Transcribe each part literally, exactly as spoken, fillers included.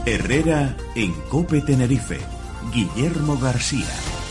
Herrera en COPE Tenerife. Guillermo García.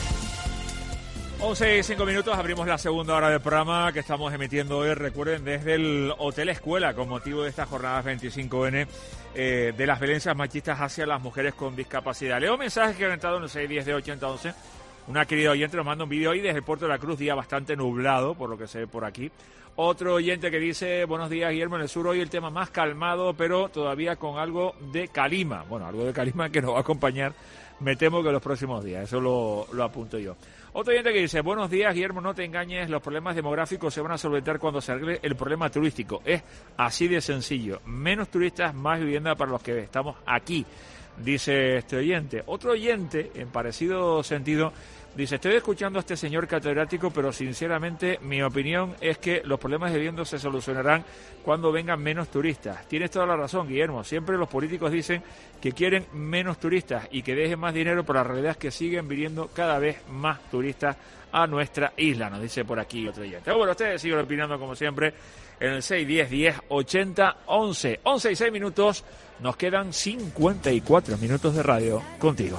once y cinco minutos, abrimos la segunda hora del programa que estamos emitiendo hoy, recuerden, desde el Hotel Escuela, con motivo de estas jornadas veinticinco ene eh, de las violencias machistas hacia las mujeres con discapacidad. Leo mensajes que han entrado en el seis diez de ochenta once. Una querida oyente nos manda un vídeo hoy desde el Puerto de la Cruz, día bastante nublado, por lo que se ve por aquí. Otro oyente que dice, buenos días, Guillermo, en el sur hoy el tema más calmado, pero todavía con algo de calima. Bueno, algo de calima que nos va a acompañar, me temo que los próximos días, eso lo, lo apunto yo. Otro oyente que dice, buenos días, Guillermo, no te engañes, los problemas demográficos se van a solventar cuando se arregle el problema turístico. Es así de sencillo. Menos turistas, más vivienda para los que estamos aquí, dice este oyente. Otro oyente, en parecido sentido, dice, estoy escuchando a este señor catedrático, pero sinceramente mi opinión es que los problemas de vivienda se solucionarán cuando vengan menos turistas. Tienes toda la razón, Guillermo. Siempre los políticos dicen que quieren menos turistas y que dejen más dinero, pero la realidad es que siguen viniendo cada vez más turistas a nuestra isla, nos dice por aquí otro oyente. Bueno, ustedes siguen opinando como siempre en el seis diez diez ochenta once. once y seis minutos, nos quedan cincuenta y cuatro minutos de radio contigo.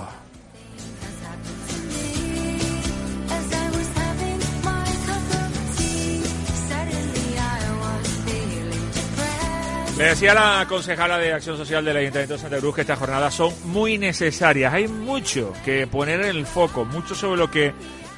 Le decía la concejala de Acción Social del Ayuntamiento de Santa Cruz que estas jornadas son muy necesarias. Hay mucho que poner en el foco, mucho sobre lo que,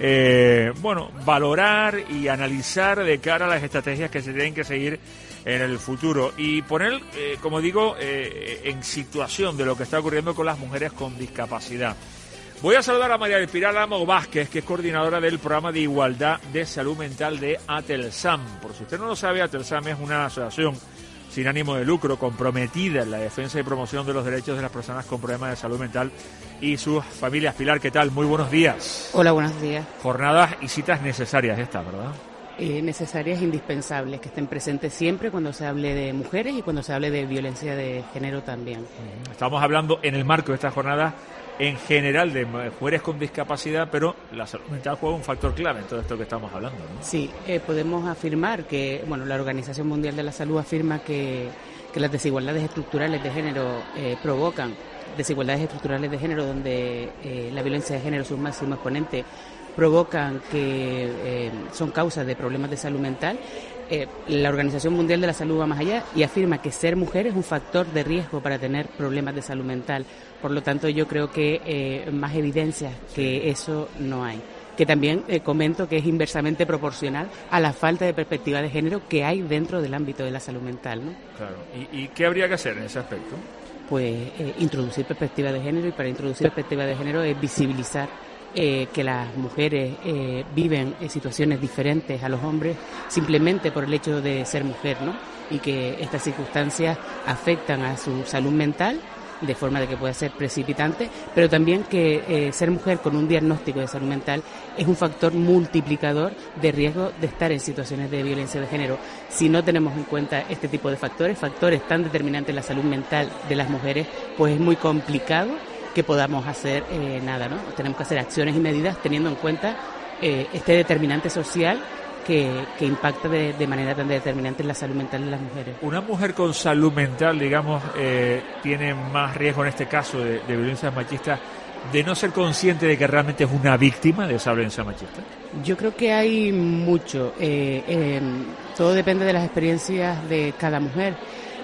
eh, bueno, valorar y analizar de cara a las estrategias que se tienen que seguir en el futuro. Y poner, eh, como digo, eh, en situación de lo que está ocurriendo con las mujeres con discapacidad. Voy a saludar a María del Pilar Amo Vázquez, que es coordinadora del programa de igualdad de salud mental de ATELSAM. Por si usted no lo sabe, ATELSAM es una asociación sin ánimo de lucro, comprometida en la defensa y promoción de los derechos de las personas con problemas de salud mental y sus familias. Pilar, ¿qué tal? Muy buenos días. Hola, buenos días. Jornadas y citas necesarias estas, ¿verdad? Eh, necesarias e indispensables, que estén presentes siempre cuando se hable de mujeres y cuando se hable de violencia de género también. Estamos hablando en el marco de estas jornadas en general de mujeres con discapacidad, pero la salud mental juega un factor clave en todo esto que estamos hablando, ¿no? Sí, eh, podemos afirmar que, bueno, la Organización Mundial de la Salud afirma que, que las desigualdades estructurales de género eh, provocan desigualdades estructurales de género donde eh, la violencia de género es un máximo exponente, provocan que eh, son causas de problemas de salud mental. Eh, la Organización Mundial de la Salud va más allá y afirma que ser mujer es un factor de riesgo para tener problemas de salud mental. Por lo tanto, yo creo que eh, más evidencias que eso no hay. Que también eh, comento que es inversamente proporcional a la falta de perspectiva de género que hay dentro del ámbito de la salud mental, ¿no? Claro. ¿Y, y qué habría que hacer en ese aspecto? Pues eh, introducir perspectiva de género, y para introducir perspectiva de género es visibilizar Eh, que las mujeres eh, viven en situaciones diferentes a los hombres simplemente por el hecho de ser mujer, ¿no? Y que estas circunstancias afectan a su salud mental de forma de que pueda ser precipitante, pero también que eh, ser mujer con un diagnóstico de salud mental es un factor multiplicador de riesgo de estar en situaciones de violencia de género. Si no tenemos en cuenta este tipo de factores, factores tan determinantes en la salud mental de las mujeres, pues es muy complicado que podamos hacer eh, nada, ¿no? Tenemos que hacer acciones y medidas teniendo en cuenta eh, este determinante social que, que impacta de, de manera tan determinante en la salud mental de las mujeres. Una mujer con salud mental, digamos, eh, tiene más riesgo en este caso de, de violencia machista de no ser consciente de que realmente es una víctima de esa violencia machista. Yo creo que hay mucho. Eh, eh, todo depende de las experiencias de cada mujer,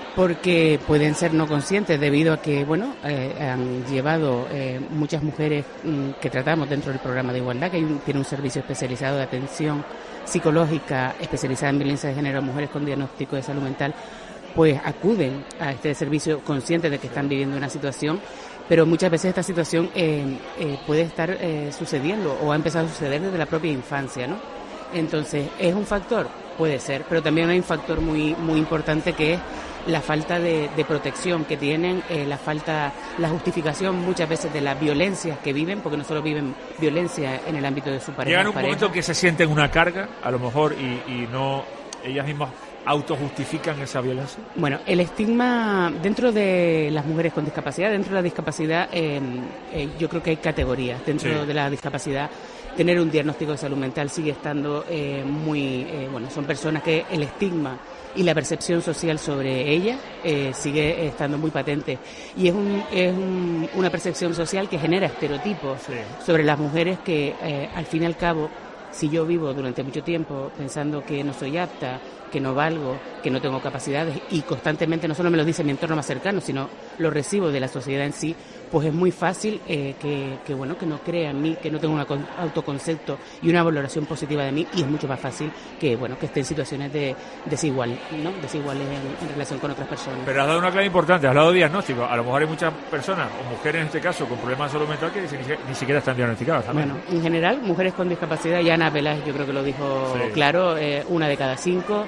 porque pueden ser no conscientes debido a que, bueno, eh, han llevado eh, muchas mujeres mm, que tratamos dentro del programa de igualdad, que hay un, tiene un servicio especializado de atención psicológica especializada en violencia de género a mujeres con diagnóstico de salud mental, pues acuden a este servicio conscientes de que están viviendo una situación, pero muchas veces esta situación eh, eh, puede estar eh, sucediendo o ha empezado a suceder desde la propia infancia, ¿no? Entonces, ¿es un factor? Puede ser, pero también hay un factor muy, muy importante que es la falta de, de protección que tienen, eh, la falta, la justificación muchas veces de las violencias que viven, porque no solo viven violencia en el ámbito de su pareja. Llegan un pareja. momento que se sienten una carga, a lo mejor, y, y no, ellas mismas autojustifican esa violencia? Bueno, el estigma dentro de las mujeres con discapacidad, dentro de la discapacidad, eh, eh, yo creo que hay categorías. Dentro sí. de la discapacidad, tener un diagnóstico de salud mental sigue estando eh, muy... Eh, bueno, son personas que el estigma y la percepción social sobre ellas eh, sigue estando muy patente. Y es, un, es un, una percepción social que genera estereotipos sí. sobre las mujeres que, eh, al fin y al cabo, si yo vivo durante mucho tiempo pensando que no soy apta, que no valgo, que no tengo capacidades, y constantemente no solo me lo dice mi entorno más cercano, sino lo recibo de la sociedad en sí, pues es muy fácil eh, que, que bueno que no crea en mí, que no tenga un autoconcepto y una valoración positiva de mí, y es mucho más fácil que bueno que esté en situaciones de desigual, ¿no? desiguales en, en relación con otras personas. Pero has dado una clave importante, has hablado de diagnóstico. A lo mejor hay muchas personas, o mujeres en este caso, con problemas de salud mental que ni, ni siquiera están diagnosticadas también. Bueno, en general, mujeres con discapacidad, ya Ana Peláez yo creo que lo dijo sí. claro, eh, una de cada cinco.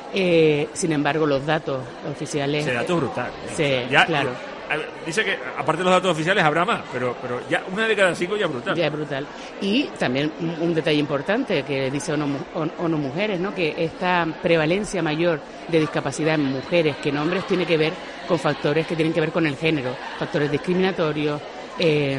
Eh, sin embargo, los datos oficiales... Ese dato es brutal. Sí, ya, claro. Dice que, aparte de los datos oficiales, habrá más, pero pero ya una de cada cinco ya es brutal. Ya es brutal. Y también un, un detalle importante que dice ONU, ONU Mujeres, ¿no? Que esta prevalencia mayor de discapacidad en mujeres que en hombres tiene que ver con factores que tienen que ver con el género, factores discriminatorios, eh,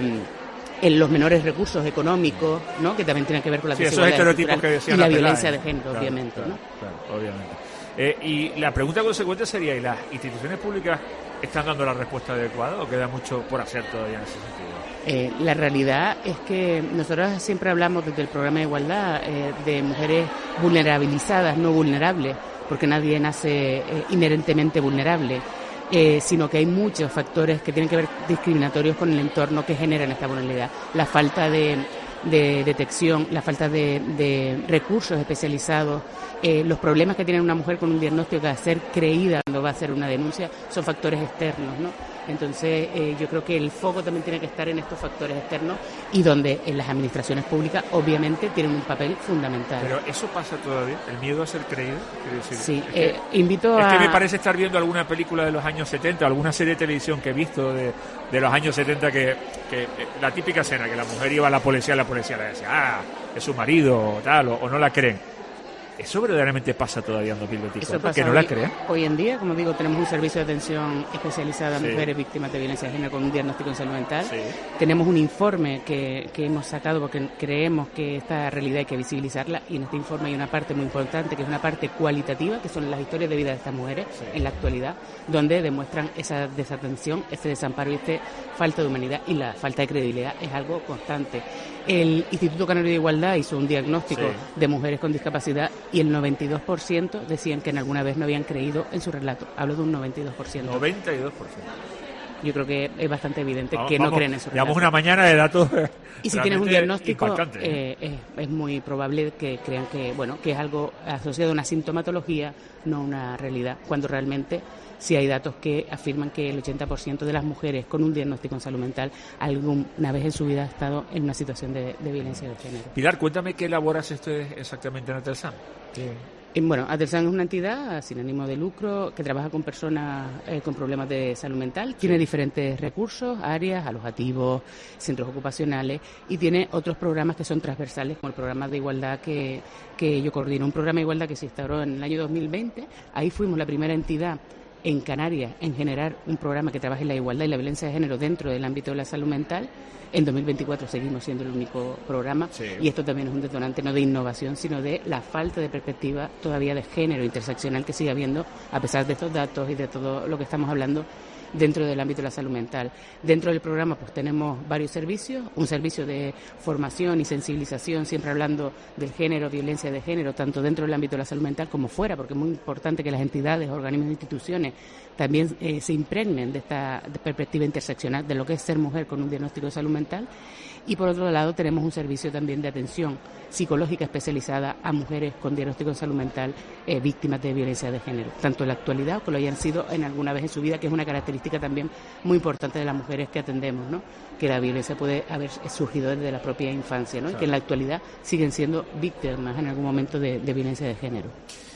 en los menores recursos económicos, ¿no? Que también tienen que ver con la sí, esos estereotipos que decían y la Peláez, violencia de género, claro, obviamente, claro, ¿no? Claro, obviamente. Eh, y la pregunta consecuente sería, ¿y las instituciones públicas están dando la respuesta adecuada o queda mucho por hacer todavía en ese sentido? Eh, la realidad es que nosotros siempre hablamos desde el programa de igualdad eh, de mujeres vulnerabilizadas, no vulnerables, porque nadie nace eh, inherentemente vulnerable, eh, sino que hay muchos factores que tienen que ver discriminatorios con el entorno que generan esta vulnerabilidad. La falta de, de detección, la falta de, de recursos especializados, eh, los problemas que tiene una mujer con un diagnóstico de ser creída cuando va a hacer una denuncia son factores externos, ¿no? Entonces, eh, yo creo que el foco también tiene que estar en estos factores externos y donde en las administraciones públicas obviamente tienen un papel fundamental. Pero eso pasa todavía, el miedo a ser creído. Decir, sí, es eh, que, invito es a... que me parece estar viendo alguna película de los años setenta, alguna serie de televisión que he visto de, de los años setenta que, que eh, la típica escena, que la mujer iba a la policía y la policía le decía, ah, es su marido o tal, o, o no la creen. ¿Eso verdaderamente pasa todavía en dos mil veinticuatro? ¿Que no la creen? Hoy en día, como digo, tenemos un servicio de atención especializada a sí. mujeres víctimas de violencia de género con un diagnóstico en salud mental. Sí. Tenemos un informe que, que hemos sacado porque creemos que esta realidad hay que visibilizarla, y en este informe hay una parte muy importante, que es una parte cualitativa, que son las historias de vida de estas mujeres sí. en la actualidad, donde demuestran esa desatención, ese desamparo y esta falta de humanidad, y la falta de credibilidad es algo constante. El Instituto Canario de Igualdad hizo un diagnóstico sí. de mujeres con discapacidad y el noventa y dos por ciento decían que en alguna vez no habían creído en su relato. Hablo de un noventa y dos por ciento. noventa y dos por ciento. Yo creo que es bastante evidente vamos, que no vamos, creen en su relato. Llevamos una mañana de datos. Y si tienes un diagnóstico, impactante, eh, es, es muy probable que crean que bueno que es algo asociado a una sintomatología, no una realidad, cuando realmente sí hay datos que afirman que el ochenta por ciento de las mujeres con un diagnóstico en salud mental alguna vez en su vida ha estado en una situación de, de violencia de género. Pilar, cuéntame qué elaboras esto exactamente en Atelsan. ¿Qué? Bueno, Atelsan es una entidad sin ánimo de lucro que trabaja con personas eh, con problemas de salud mental. Tiene sí. diferentes recursos, áreas, alojativos, centros ocupacionales, y tiene otros programas que son transversales, como el programa de igualdad que, que yo coordino. Un programa de igualdad que se instauró en el año dos mil veinte. Ahí fuimos la primera entidad en Canarias en generar un programa que trabaje en la igualdad y la violencia de género dentro del ámbito de la salud mental. En dos mil veinticuatro seguimos siendo el único programa sí. y esto también es un detonante no de innovación, sino de la falta de perspectiva todavía de género interseccional que sigue habiendo, a pesar de estos datos y de todo lo que estamos hablando dentro del ámbito de la salud mental. Dentro del programa pues tenemos varios servicios, un servicio de formación y sensibilización, siempre hablando del género, violencia de género, tanto dentro del ámbito de la salud mental como fuera, porque es muy importante que las entidades, organismos e instituciones también eh, se impregnen de esta de perspectiva interseccional de lo que es ser mujer con un diagnóstico de salud mental. Y por otro lado tenemos un servicio también de atención psicológica especializada a mujeres con diagnóstico de salud mental eh, víctimas de violencia de género, tanto en la actualidad como lo hayan sido en alguna vez en su vida, que es una característica también muy importante de las mujeres que atendemos, ¿no? Que la violencia puede haber surgido desde la propia infancia, ¿no? Claro. Y que en la actualidad siguen siendo víctimas en algún momento de, de violencia de género.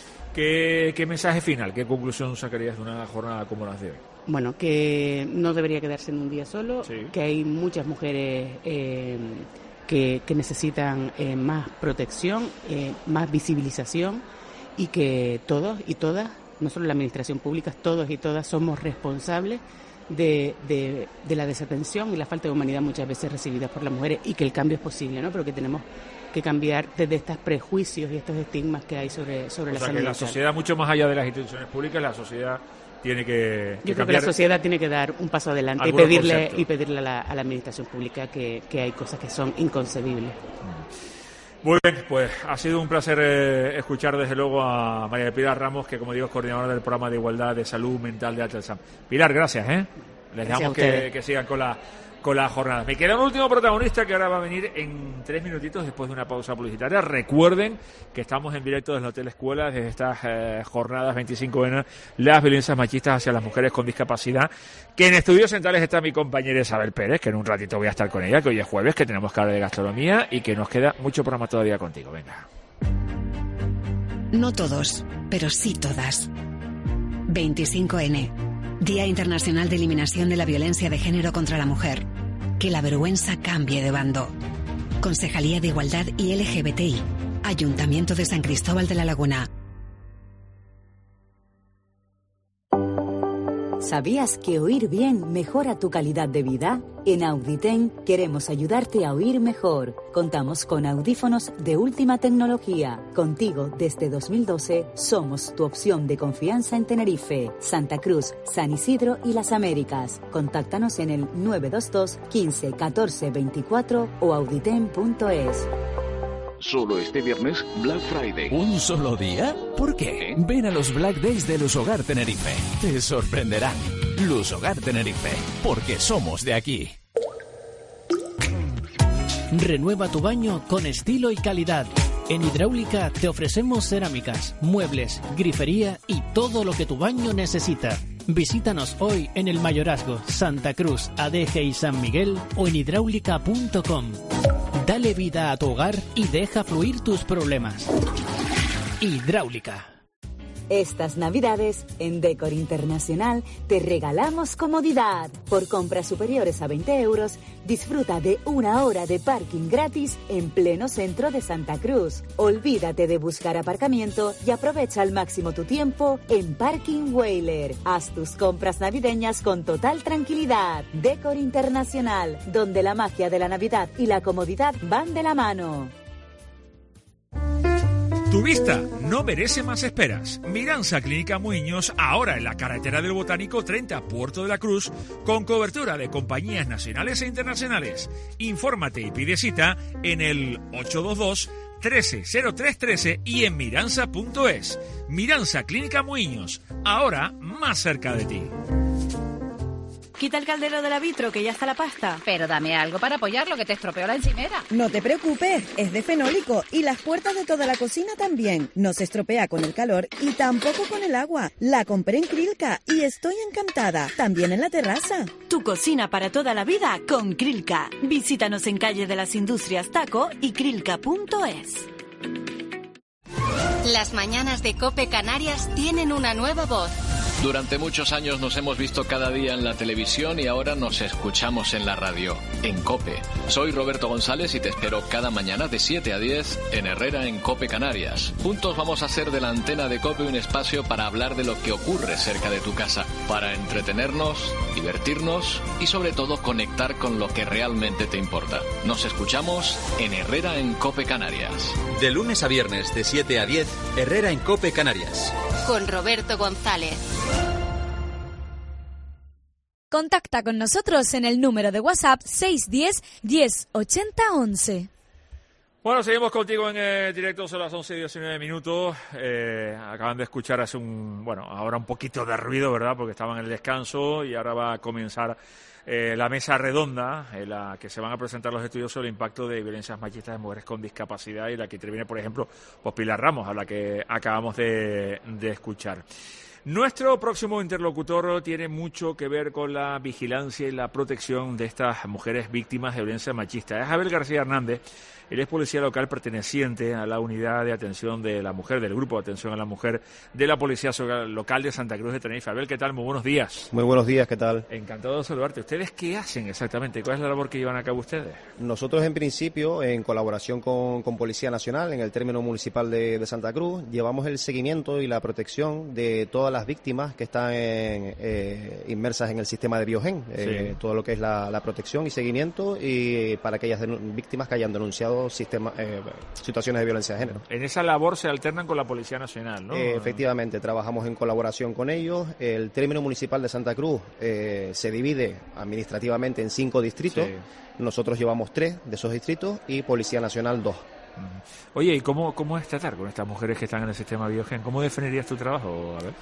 ¿Qué, ¿Qué mensaje final, qué conclusión sacarías de una jornada como la de hoy? Bueno, que no debería quedarse en un día solo, sí. que hay muchas mujeres eh, que, que necesitan eh, más protección, eh, más visibilización, y que todos y todas no solo la administración pública, todos y todas somos responsables de, de, de la desatención y la falta de humanidad muchas veces recibidas por las mujeres, y que el cambio es posible, ¿no? Pero que tenemos que cambiar desde estos prejuicios y estos estigmas que hay sobre, sobre o la sea, salud que la mental. sociedad, mucho más allá de las instituciones públicas, la sociedad tiene que, que Yo creo cambiar. que la sociedad tiene que dar un paso adelante y algunos pedirle conceptos. y pedirle a la, a la administración pública que, que hay cosas que son inconcebibles. Muy bien, pues ha sido un placer eh, escuchar desde luego a María del Pilar Ramos, que como digo es coordinadora del programa de igualdad de salud mental de Atelsam. Pilar, gracias, ¿eh? Les dejamos que, que sigan con la con la jornada. Me queda un último protagonista que ahora va a venir en tres minutitos después de una pausa publicitaria. Recuerden que estamos en directo desde el Hotel Escuela, desde estas eh, jornadas veinticinco ene, las violencias machistas hacia las mujeres con discapacidad, que en estudios centrales está mi compañera Isabel Pérez, que en un ratito voy a estar con ella, que hoy es jueves, que tenemos que hablar de gastronomía y que nos queda mucho programa todavía contigo. Venga. No todos, pero sí todas. veinticinco ene. Día Internacional de Eliminación de la Violencia de Género contra la Mujer. Que la vergüenza cambie de bando. Concejalía de Igualdad y ele ge be te i. Ayuntamiento de San Cristóbal de la Laguna. ¿Sabías que oír bien mejora tu calidad de vida? En Auditen queremos ayudarte a oír mejor. Contamos con audífonos de última tecnología. Contigo desde dos mil doce somos tu opción de confianza en Tenerife, Santa Cruz, San Isidro y las Américas. Contáctanos en el nueve dos dos, quince, catorce, veinticuatro o auditen punto es. Solo este viernes, Black Friday. ¿Un solo día? ¿Por qué? Ven a los Black Days de Lushogar Tenerife. Te sorprenderán. Lushogar Tenerife, porque somos de aquí. Renueva tu baño con estilo y calidad. En Hidráulica te ofrecemos cerámicas, muebles, grifería y todo lo que tu baño necesita. Visítanos hoy en el Mayorazgo, Santa Cruz, Adeje y San Miguel o en hidráulica punto com. Dale vida a tu hogar y deja fluir tus problemas. Hidráulica. Estas Navidades, en Decor Internacional, te regalamos comodidad. Por compras superiores a veinte euros, disfruta de una hora de parking gratis en pleno centro de Santa Cruz. Olvídate de buscar aparcamiento y aprovecha al máximo tu tiempo en Parking Whaler. Haz tus compras navideñas con total tranquilidad. Decor Internacional, donde la magia de la Navidad y la comodidad van de la mano. Tu vista no merece más esperas. Miranza Clínica Muiños, ahora en la carretera del Botánico treinta, Puerto de la Cruz, con cobertura de compañías nacionales e internacionales. Infórmate y pide cita en el ocho dos dos, trece, cero tres trece y en miranza punto es. Miranza Clínica Muiños, ahora más cerca de ti. Quita el caldero de la vitro, que ya está la pasta. Pero dame algo para apoyarlo, que te estropeó la encimera. No te preocupes, es de fenólico y las puertas de toda la cocina también. No se estropea con el calor y tampoco con el agua. La compré en Krilka y estoy encantada. También en la terraza. Tu cocina para toda la vida con Krilka. Visítanos en Calle de las Industrias Taco y krilka punto es. Las mañanas de COPE Canarias tienen una nueva voz. Durante muchos años nos hemos visto cada día en la televisión y ahora nos escuchamos en la radio, en COPE. Soy Roberto González y te espero cada mañana de siete a diez en Herrera en COPE Canarias. Juntos vamos a hacer de la antena de COPE un espacio para hablar de lo que ocurre cerca de tu casa, para entretenernos, divertirnos y sobre todo conectar con lo que realmente te importa. Nos escuchamos en Herrera en COPE Canarias. De lunes a viernes de siete a diez, Herrera en COPE Canarias. Con Roberto González. Contacta con nosotros en el número de WhatsApp seis uno cero, diez, ochenta, once. Bueno, seguimos contigo en eh, directo, son las once y diecinueve minutos. Eh, acaban de escuchar hace un, bueno, ahora un poquito de ruido, ¿verdad? Porque estaban en el descanso y ahora va a comenzar eh, la mesa redonda en la que se van a presentar los estudios sobre el impacto de violencias machistas en mujeres con discapacidad y la que interviene, por ejemplo, pues Pilar Ramos, a la que acabamos de, de escuchar. Nuestro próximo interlocutor tiene mucho que ver con la vigilancia y la protección de estas mujeres víctimas de violencia machista. Es Abel García Hernández. Él es policía local perteneciente a la unidad de atención de la mujer, del grupo de atención a la mujer de la Policía Local de Santa Cruz de Tenerife. Abel, ¿qué tal? Muy buenos días. Muy buenos días, ¿qué tal? Encantado de saludarte. ¿Ustedes qué hacen exactamente? ¿Cuál es la labor que llevan a cabo ustedes? Nosotros, en principio, en colaboración con, con Policía Nacional, en el término municipal de, de Santa Cruz, llevamos el seguimiento y la protección de todas todas las víctimas que están en, eh, inmersas en el sistema de Biogen, eh, Sí. todo lo que es la, la protección y seguimiento, y para aquellas denun- víctimas que hayan denunciado sistema, eh, situaciones de violencia de género. En esa labor se alternan con la Policía Nacional, ¿no? Eh, efectivamente, trabajamos en colaboración con ellos. El término municipal de Santa Cruz eh, se divide administrativamente en cinco distritos. Sí. Nosotros llevamos tres de esos distritos y Policía Nacional dos. Oye, ¿y cómo, cómo es tratar con estas mujeres que están en el sistema Biogen? ¿Cómo definirías tu trabajo? A ver.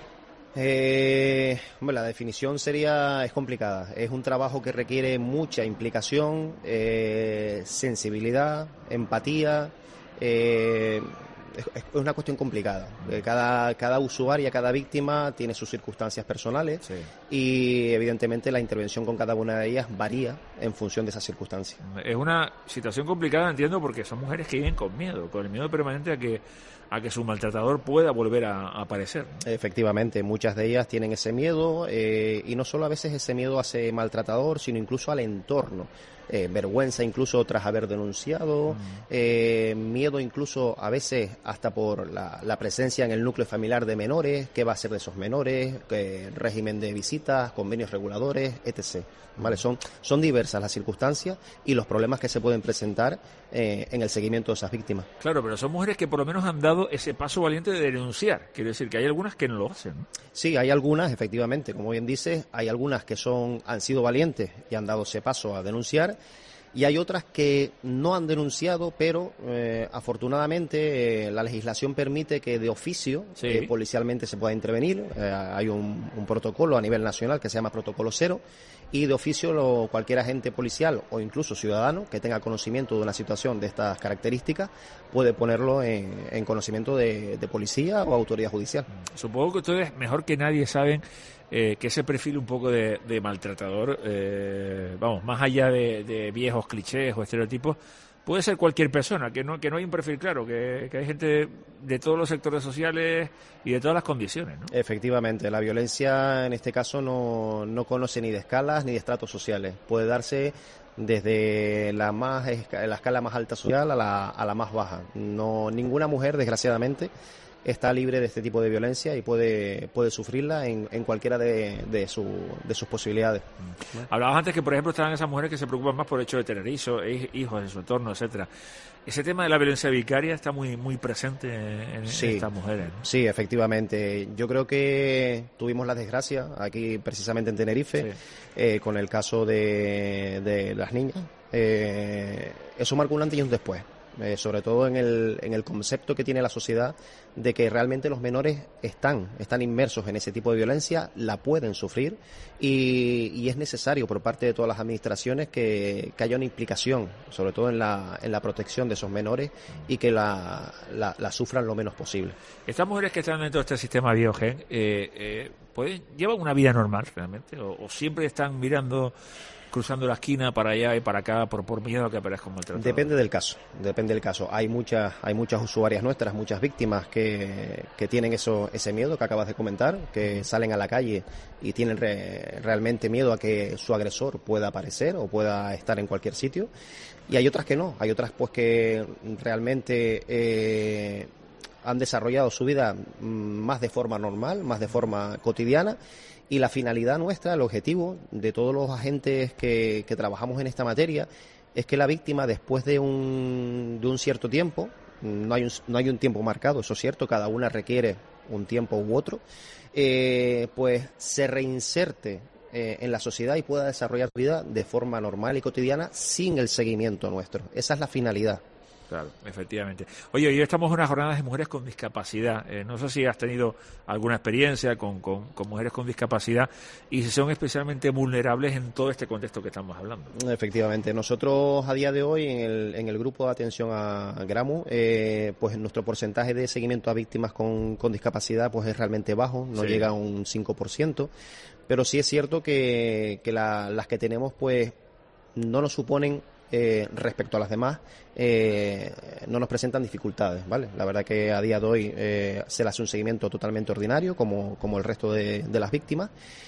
Eh, hombre, la definición sería, es complicada. Es un trabajo que requiere mucha implicación, eh, sensibilidad, empatía. Eh, es, es una cuestión complicada. Eh, Cada, cada usuaria, cada víctima tiene sus circunstancias personales Sí. y evidentemente la intervención con cada una de ellas varía en función de esas circunstancias. Es una situación complicada, entiendo, porque son mujeres que viven con miedo, con el miedo permanente a que a que su maltratador pueda volver a, a aparecer. Efectivamente, muchas de ellas tienen ese miedo eh, y no solo a veces ese miedo a ese maltratador, sino incluso al entorno. Eh, vergüenza incluso tras haber denunciado, eh, miedo incluso a veces hasta por la, la presencia en el núcleo familiar de menores, qué va a hacer de esos menores, eh, régimen de visitas, convenios reguladores, etcétera. ¿Vale? Son, son diversas las circunstancias y los problemas que se pueden presentar eh, en el seguimiento de esas víctimas. Claro, pero son mujeres que por lo menos han dado ese paso valiente de denunciar. Quiero decir que hay algunas que no lo hacen, ¿no? Sí, hay algunas, efectivamente, como bien dices, hay algunas que son han sido valientes y han dado ese paso a denunciar, y hay otras que no han denunciado, pero eh, afortunadamente eh, la legislación permite que de oficio Sí. eh, policialmente se pueda intervenir. Eh, hay un, un protocolo a nivel nacional que se llama Protocolo Cero, y de oficio lo, cualquier agente policial o incluso ciudadano que tenga conocimiento de una situación de estas características puede ponerlo en, en conocimiento de, de policía o autoridad judicial. Supongo que ustedes mejor que nadie saben eh, que ese perfil un poco de, de maltratador, eh, vamos, más allá de, de viejos clichés o estereotipos, puede ser cualquier persona, que no que no hay un perfil claro, que, que hay gente de todos los sectores sociales y de todas las condiciones, ¿no? Efectivamente, la violencia en este caso no, no conoce ni de escalas ni de estratos sociales. Puede darse desde la más la escala más alta social a la, a la más baja. No, ninguna mujer, desgraciadamente, está libre de este tipo de violencia y puede puede sufrirla en, en cualquiera de, de, su, de sus posibilidades. Hablabas antes que, por ejemplo, estaban esas mujeres que se preocupan más por el hecho de tener hijos, hijos en su entorno, etcétera. Ese tema de la violencia vicaria está muy muy presente en, Sí. en estas mujeres, ¿no? Sí, efectivamente. Yo creo que tuvimos la desgracia aquí precisamente en Tenerife, Sí. eh, con el caso de, de las niñas. Eh, eso marcó un antes y un después. Eh, sobre todo en el, en el concepto que tiene la sociedad de que realmente los menores están, están inmersos en ese tipo de violencia, la pueden sufrir y, y es necesario por parte de todas las administraciones que, que haya una implicación, sobre todo en la, en la protección de esos menores y que la, la, la sufran lo menos posible. Estas mujeres que están dentro de este sistema Biogen, eh, eh, ¿pueden, ¿llevan una vida normal realmente? ¿O, o siempre están mirando, cruzando la esquina para allá y para acá por, por miedo a que aparezca un maltratador? Depende del caso, depende del caso. Hay muchas, hay muchas usuarias nuestras, muchas víctimas que, que tienen eso, ese miedo que acabas de comentar, que salen a la calle y tienen re, realmente miedo a que su agresor pueda aparecer o pueda estar en cualquier sitio. Y hay otras que no, hay otras pues que realmente eh, han desarrollado su vida más de forma normal, más de forma cotidiana. Y la finalidad nuestra, el objetivo de todos los agentes que, que trabajamos en esta materia, es que la víctima, después de un, de un cierto tiempo, no hay un, no hay un tiempo marcado, eso es cierto, cada una requiere un tiempo u otro, eh, pues se reinserte eh, en la sociedad y pueda desarrollar su vida de forma normal y cotidiana sin el seguimiento nuestro. Esa es la finalidad. Claro, efectivamente. Oye, hoy estamos en unas jornadas de mujeres con discapacidad. Eh, no sé si has tenido alguna experiencia con, con, con mujeres con discapacidad y si son especialmente vulnerables en todo este contexto que estamos hablando. Efectivamente. Nosotros a día de hoy en el, en el grupo de atención a Gramu, eh, pues nuestro porcentaje de seguimiento a víctimas con, con discapacidad pues es realmente bajo, no Sí. llega a un cinco por ciento, pero sí es cierto que, que la, las que tenemos pues no nos suponen Eh, respecto a las demás, eh, no nos presentan dificultades, ¿vale? La verdad que a día de hoy eh, se le hace un seguimiento totalmente ordinario, como, como el resto de, de las víctimas,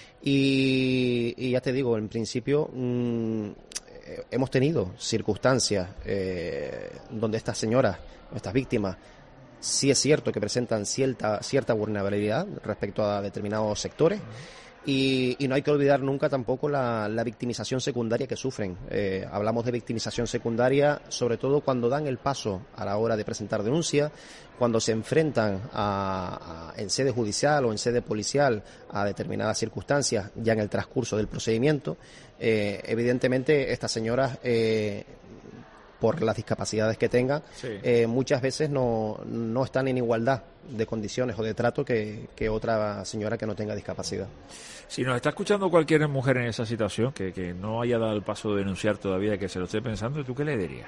y, y ya te digo, en principio mmm, eh, hemos tenido circunstancias eh, donde estas señoras, estas víctimas, sí es cierto que presentan cierta, cierta vulnerabilidad respecto a determinados sectores. Y, y no hay que olvidar nunca tampoco la, la victimización secundaria que sufren. Eh, hablamos de victimización secundaria sobre todo cuando dan el paso a la hora de presentar denuncia, cuando se enfrentan a, a, en sede judicial o en sede policial a determinadas circunstancias ya en el transcurso del procedimiento. Eh, evidentemente estas señoras, eh, por las discapacidades que tengan, sí. eh, muchas veces no, no están en igualdad de condiciones o de trato que, que otra señora que no tenga discapacidad. Si nos está escuchando cualquier mujer en esa situación, que, que no haya dado el paso de denunciar todavía, que se lo esté pensando, ¿tú qué le dirías?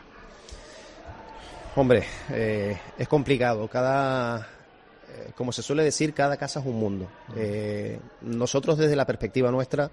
Hombre, eh, es complicado. Cada, eh, como se suele decir, cada casa es un mundo. Eh, nosotros desde la perspectiva nuestra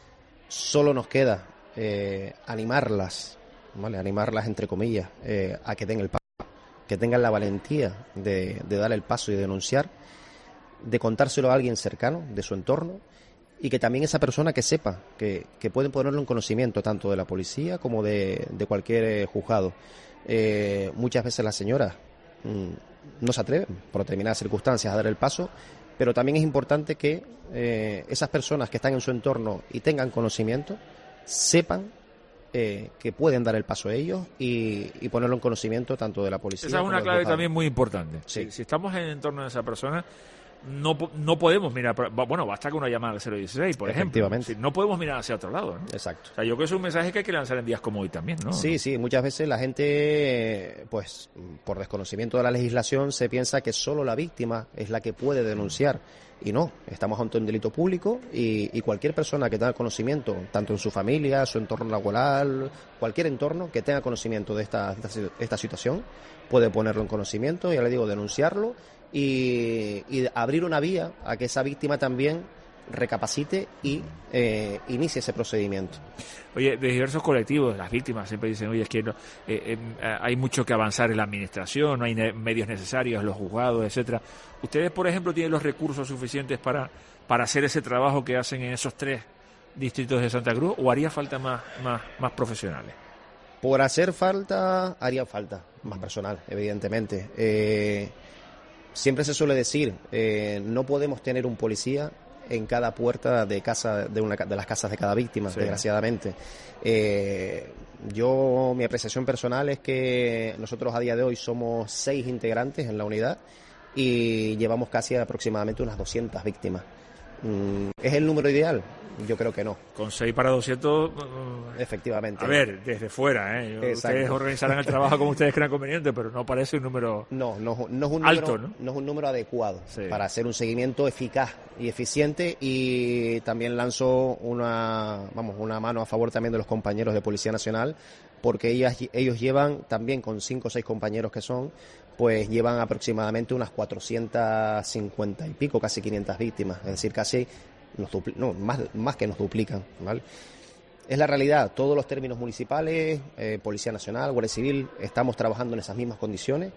solo nos queda eh, animarlas, ¿vale? Animarlas entre comillas, eh, a que den el paso, que tengan la valentía de, de dar el paso y denunciar, de contárselo a alguien cercano de su entorno, y que también esa persona que sepa que, que pueden ponerlo en conocimiento tanto de la policía como de, de cualquier eh, juzgado. Eh, muchas veces las señoras mmm, no se atreven por determinadas circunstancias a dar el paso, pero también es importante que eh, esas personas que están en su entorno y tengan conocimiento sepan eh, que pueden dar el paso a ellos y, y ponerlo en conocimiento tanto de la policía. Esa es una clave también muy importante. Sí. Si, si estamos en el entorno de esa persona, no no podemos mirar, bueno, basta que una llamada al cero dieciséis, por ejemplo. Si no podemos mirar hacia otro lado, ¿no? Exacto. O sea, yo creo que es un mensaje que hay que lanzar en días como hoy también, ¿no? Sí, sí, muchas veces la gente, pues, por desconocimiento de la legislación, se piensa que solo la víctima es la que puede denunciar. Y no, estamos ante un delito público y, y cualquier persona que tenga conocimiento, tanto en su familia, su entorno laboral, cualquier entorno que tenga conocimiento de esta, esta, esta situación, puede ponerlo en conocimiento, ya le digo, denunciarlo y, y abrir una vía a que esa víctima también recapacite y eh, inicie ese procedimiento. Oye, de diversos colectivos, las víctimas siempre dicen, oye, es que no, eh, eh, hay mucho que avanzar en la administración, no hay ne- medios necesarios, los juzgados, etcétera. ¿Ustedes, por ejemplo, tienen los recursos suficientes para, para hacer ese trabajo que hacen en esos tres distritos de Santa Cruz, o haría falta más, más, más profesionales? Por hacer falta, haría falta más personal, evidentemente. Eh, siempre se suele decir, eh, no podemos tener un policía en cada puerta de casa de una de las casas de cada víctima, sí. Desgraciadamente. Eh, yo, mi apreciación personal es que nosotros a día de hoy somos seis integrantes en la unidad y llevamos casi aproximadamente unas doscientas víctimas. ¿Es el número ideal? Yo creo que no. Con seis para doscientos... Efectivamente. A ver, desde fuera, ¿eh? Ustedes organizarán el trabajo como ustedes crean conveniente, pero no parece un número no, no, no es un alto, número, ¿no? No es un número adecuado, sí, para hacer un seguimiento eficaz y eficiente. Y también lanzo una, vamos, una mano a favor también de los compañeros de Policía Nacional, porque ellas, ellos llevan también con cinco o seis compañeros que son, pues llevan aproximadamente unas cuatrocientas cincuenta y pico, casi quinientas víctimas, es decir, casi nos dupli- no, más, más que nos duplican, ¿vale? Es la realidad, todos los términos municipales, eh, Policía Nacional, Guardia Civil, estamos trabajando en esas mismas condiciones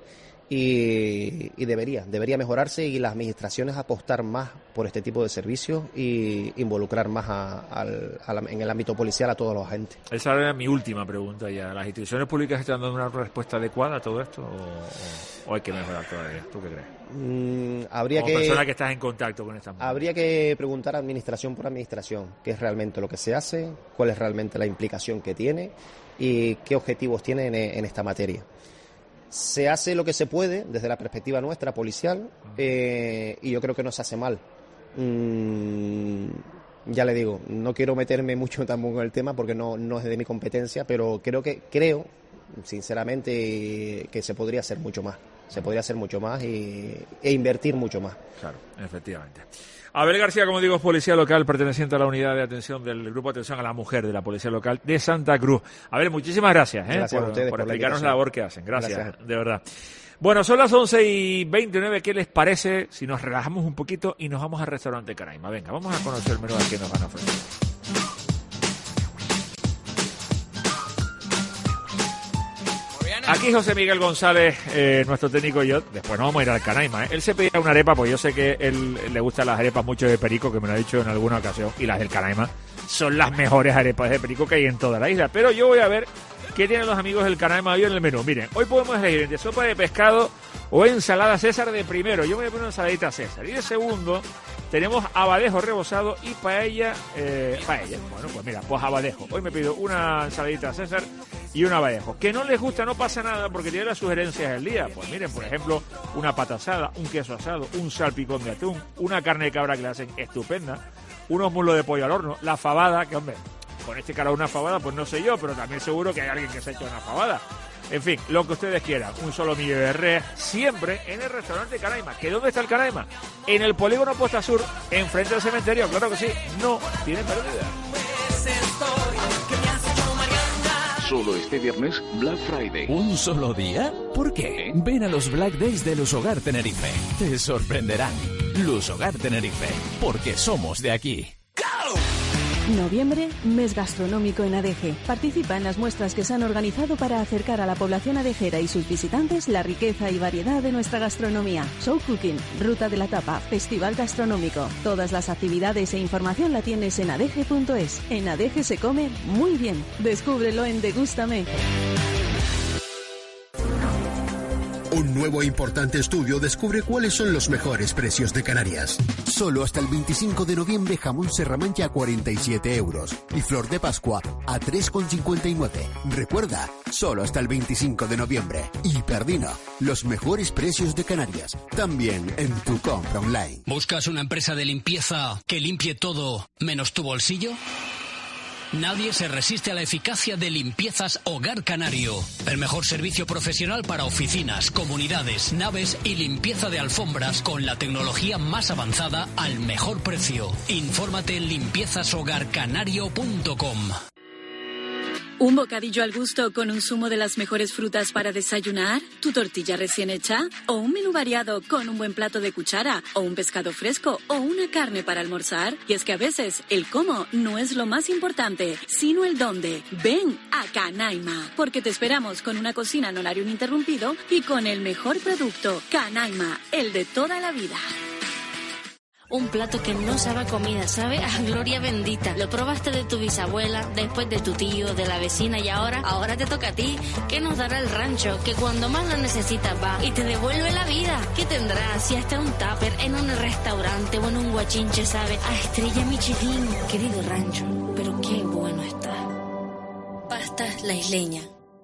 y, y debería, debería mejorarse y las administraciones apostar más por este tipo de servicios y involucrar más a, al, a la, en el ámbito policial a todos los agentes. Esa era mi última pregunta ya. ¿Las instituciones públicas están dando una respuesta adecuada a todo esto o, o, o hay que mejorar todavía? ¿Tú qué crees? Mm, habría Como que, persona que estás en contacto con estas mujeres. Habría que preguntar administración por administración qué es realmente lo que se hace, cuál es realmente la implicación que tiene y qué objetivos tiene en, en esta materia. Se hace lo que se puede desde la perspectiva nuestra, policial, eh, y yo creo que no se hace mal. Mm, ya le digo, no quiero meterme mucho tampoco en el tema porque no, no es de mi competencia, pero creo que creo, sinceramente, que se podría hacer mucho más. Se podría hacer mucho más y, e invertir mucho más. Claro, efectivamente. Abel García, como digo, es policía local perteneciente a la unidad de atención del Grupo de Atención a la Mujer de la Policía Local de Santa Cruz. Abel, muchísimas gracias, ¿eh? Gracias por, a ustedes por por la explicarnos la labor que hacen. Gracias, Gracias, de verdad. Bueno, son las once y veintinueve. ¿Qué les parece si nos relajamos un poquito y nos vamos al restaurante Canaima? Venga, vamos a conocer el menú que nos van a ofrecer. Aquí José Miguel González, eh, nuestro técnico y yo, después nos vamos a ir al Canaima, ¿eh? Él se pedía una arepa, pues yo sé que él le gustan las arepas mucho de perico, que me lo ha dicho en alguna ocasión, y las del Canaima son las mejores arepas de perico que hay en toda la isla. Pero yo voy a ver qué tienen los amigos del Canaima hoy en el menú. Miren, hoy podemos elegir entre sopa de pescado o ensalada César de primero. Yo me voy a poner una ensaladita César. Y de segundo tenemos abadejo rebozado y paella, eh, paella. Bueno, pues mira, pues abadejo. Hoy me pido una ensaladita César y un abadejo. Que no les gusta, no pasa nada, porque tiene las sugerencias del día. Pues miren, por ejemplo, una pata asada, un queso asado, un salpicón de atún, una carne de cabra que le hacen estupenda, unos muslos de pollo al horno, la fabada, que hombre, con este calor una fabada, pues no sé yo, pero también seguro que hay alguien que se ha hecho una fabada. En fin, lo que ustedes quieran, un solomillo de res, siempre en el restaurante Canaima. ¿Que dónde está el Canaima? En el polígono Posta Sur, enfrente del cementerio, claro que sí, no tienen pérdida. Solo este viernes, Black Friday. ¿Un solo día? ¿Por qué? Ven a los Black Days de Luz Hogar Tenerife. Te sorprenderán. Luz Hogar Tenerife, porque somos de aquí. Noviembre, mes gastronómico en Adeje. Participa en las muestras que se han organizado para acercar a la población adejera y sus visitantes la riqueza y variedad de nuestra gastronomía. Show Cooking, Ruta de la Tapa, Festival Gastronómico. Todas las actividades e información la tienes en adeje punto es. En Adeje se come muy bien. Descúbrelo en Degústame. Un nuevo e importante estudio descubre cuáles son los mejores precios de Canarias. Solo hasta el veinticinco de noviembre jamón Serramancha a cuarenta y siete euros y flor de Pascua a tres con cincuenta y nueve. Recuerda, solo hasta el veinticinco de noviembre. Y Perdino, los mejores precios de Canarias, también en tu compra online. ¿Buscas una empresa de limpieza que limpie todo menos tu bolsillo? Nadie se resiste a la eficacia de Limpiezas Hogar Canario. El mejor servicio profesional para oficinas, comunidades, naves y limpieza de alfombras con la tecnología más avanzada al mejor precio. Infórmate en limpiezas hogar canario punto com. ¿Un bocadillo al gusto con un zumo de las mejores frutas para desayunar? ¿Tu tortilla recién hecha? ¿O un menú variado con un buen plato de cuchara? ¿O un pescado fresco? ¿O una carne para almorzar? Y es que a veces el cómo no es lo más importante, sino el dónde. Ven a Canaima, porque te esperamos con una cocina en horario ininterrumpido y con el mejor producto. Canaima, el de toda la vida. Un plato que no sabe a comida, sabe a gloria bendita. Lo probaste de tu bisabuela, después de tu tío, de la vecina y ahora, ahora te toca a ti. ¿Qué nos dará el rancho? Que cuando más lo necesitas va y te devuelve la vida. ¿Qué tendrás si hasta un tupper en un restaurante o en un guachinche sabe a estrella Michelin? Querido rancho, pero qué bueno está. Pastas La Isleña.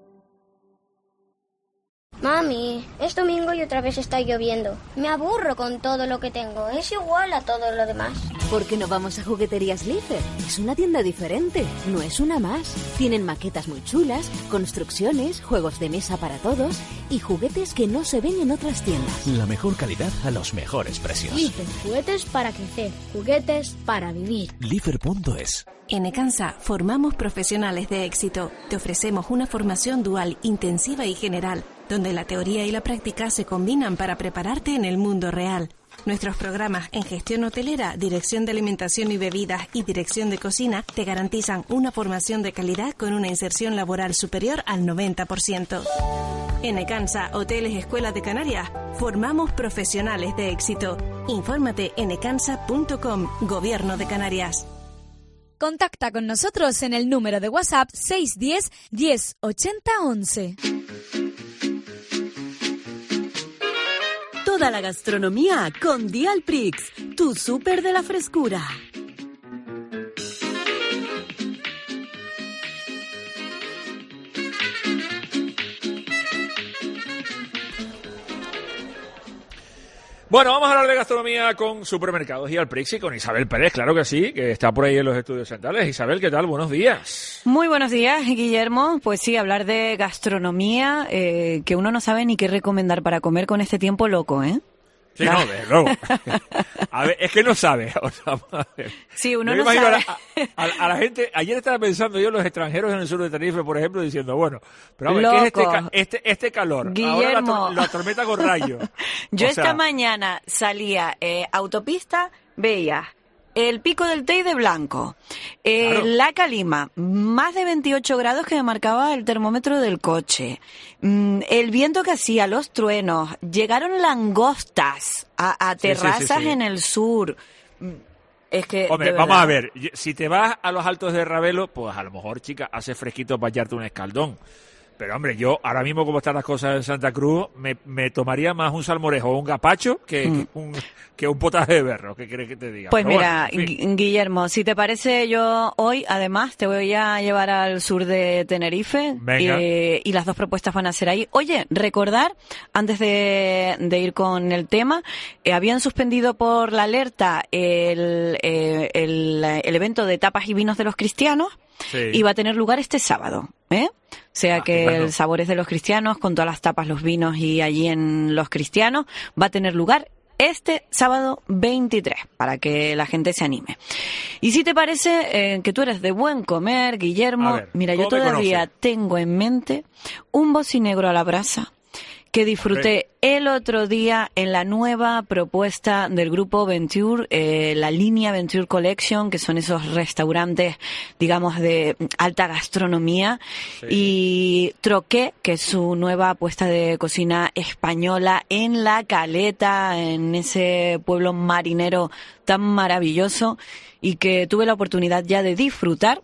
Mami, es domingo y otra vez está lloviendo. Me aburro con todo lo que tengo. Es igual a todo lo demás. ¿Por qué no vamos a Jugueterías Lifer? Es una tienda diferente, no es una más. Tienen maquetas muy chulas, construcciones, juegos de mesa para todos y juguetes que no se ven en otras tiendas. La mejor calidad a los mejores precios. Lifer, juguetes para crecer, juguetes para vivir. Lifer punto es. En Ecansa formamos profesionales de éxito. Te ofrecemos una formación dual, intensiva y general, donde la teoría y la práctica se combinan para prepararte en el mundo real. Nuestros programas en gestión hotelera, dirección de alimentación y bebidas y dirección de cocina te garantizan una formación de calidad con una inserción laboral superior al noventa por ciento. En Ecansa, Hoteles Escuela de Canarias, formamos profesionales de éxito. Infórmate en ecansa punto com, Gobierno de Canarias. Contacta con nosotros en el número de WhatsApp seis uno cero, diez, ochenta, once. Toda la gastronomía con Dialprix, tu súper de la frescura. Bueno, vamos a hablar de gastronomía con Supermercados Dialprix y con Isabel Pérez, claro que sí, que está por ahí en los estudios centrales. Isabel, ¿qué tal? Buenos días. Muy buenos días, Guillermo. Pues sí, hablar de gastronomía, eh, que uno no sabe ni qué recomendar para comer con este tiempo loco, ¿eh? Sí, no, desde luego. A ver, es que no sabe. O sea, a ver. Sí, uno Yo no imagino sabe. A, la, a, a la gente, ayer estaba pensando yo en los extranjeros en el sur de Tenerife, por ejemplo, diciendo, bueno, pero a ver, ¿qué es este, ca- este, este calor? Guillermo. Ahora la, la tormenta con rayos. Yo O esta sea, mañana salía eh, autopista, veía el Pico del Tei de blanco, eh, Claro. la Calima, más de veintiocho grados que me marcaba el termómetro del coche, mm, el viento que hacía, los truenos, llegaron langostas a, a Sí, sí, sí, terrazas sí. en el sur. Mm, Es que, Hombre, de vamos a verdad. ver, si te vas a los altos de Ravelo, pues a lo mejor, chica, hace fresquito para echarte un escaldón. Pero hombre, yo ahora mismo como están las cosas en Santa Cruz, me, me tomaría más un salmorejo o un gazpacho que, mm. que, un, que un potaje de berro. ¿Qué quieres que te diga? Pues Pero mira, bueno, en fin. Guillermo, si te parece, yo hoy además te voy a llevar al sur de Tenerife eh, y las dos propuestas van a ser ahí. Oye, recordar, antes de, de ir con el tema, eh, habían suspendido por la alerta el, eh, el, el evento de tapas y vinos de los cristianos. Sí. Y va a tener lugar este sábado, ¿eh? O sea ah, que bueno. el Sabores de los Cristianos, con todas las tapas, los vinos y allí en Los Cristianos, va a tener lugar este sábado veintitrés, para que la gente se anime. Y si te parece eh, que tú eres de buen comer, Guillermo, ver, mira, yo todavía tengo en mente un bocinegro a la brasa que disfruté el otro día en la nueva propuesta del grupo Venture, eh, la línea Venture Collection, que son esos restaurantes, digamos, de alta gastronomía, sí. y Troqué, que es su nueva apuesta de cocina española en La Caleta, en ese pueblo marinero tan maravilloso, y que tuve la oportunidad ya de disfrutar.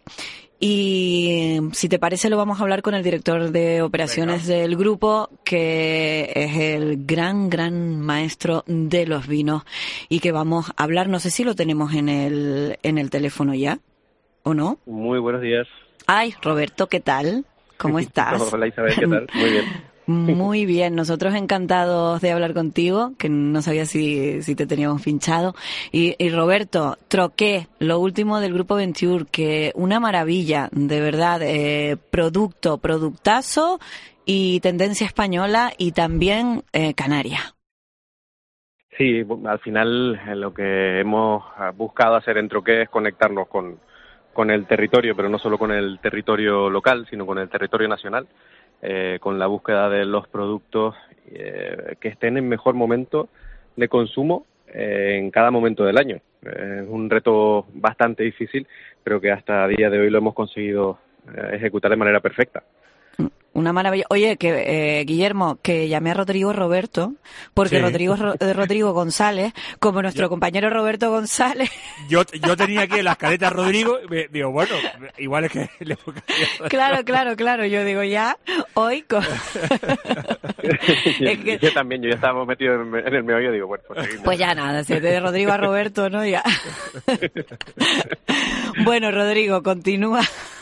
Y si te parece lo vamos a hablar con el director de operaciones Venga. del grupo, que es el gran, gran maestro de los vinos y que vamos a hablar, no sé si lo tenemos en el, en el teléfono ya, ¿o no? Muy buenos días. Ay, Roberto, ¿qué tal? ¿Cómo estás? Hola Isabel, ¿qué tal? Muy bien. Muy bien, nosotros encantados de hablar contigo, que no sabía si, si te teníamos pinchado. Y, y Roberto, Troqué, lo último del grupo Venture, que una maravilla, de verdad, eh, producto, productazo y tendencia española y también eh, canaria. Sí, al final lo que hemos buscado hacer en Troqué es conectarnos con, con el territorio, pero no solo con el territorio local, sino con el territorio nacional. Eh, con la búsqueda de los productos eh, que estén en mejor momento de consumo eh, en cada momento del año. Eh, es un reto bastante difícil, pero que hasta a día de hoy lo hemos conseguido eh, ejecutar de manera perfecta. Una maravilla. Oye, que eh, Guillermo, que llamé a Rodrigo Roberto, porque sí. Rodrigo Ro, Rodrigo González, como nuestro yo, compañero Roberto González. Yo yo tenía aquí en las caletas Rodrigo, me, digo, bueno, igual es que le Claro, claro, claro. Yo digo, ya, hoy. Con... es que... Yo también, yo ya estaba metido en, en el meollo, digo, bueno, pues seguimos. Pues ya nada, si de Rodrigo a Roberto, ¿no? Ya. Bueno, Rodrigo, continúa.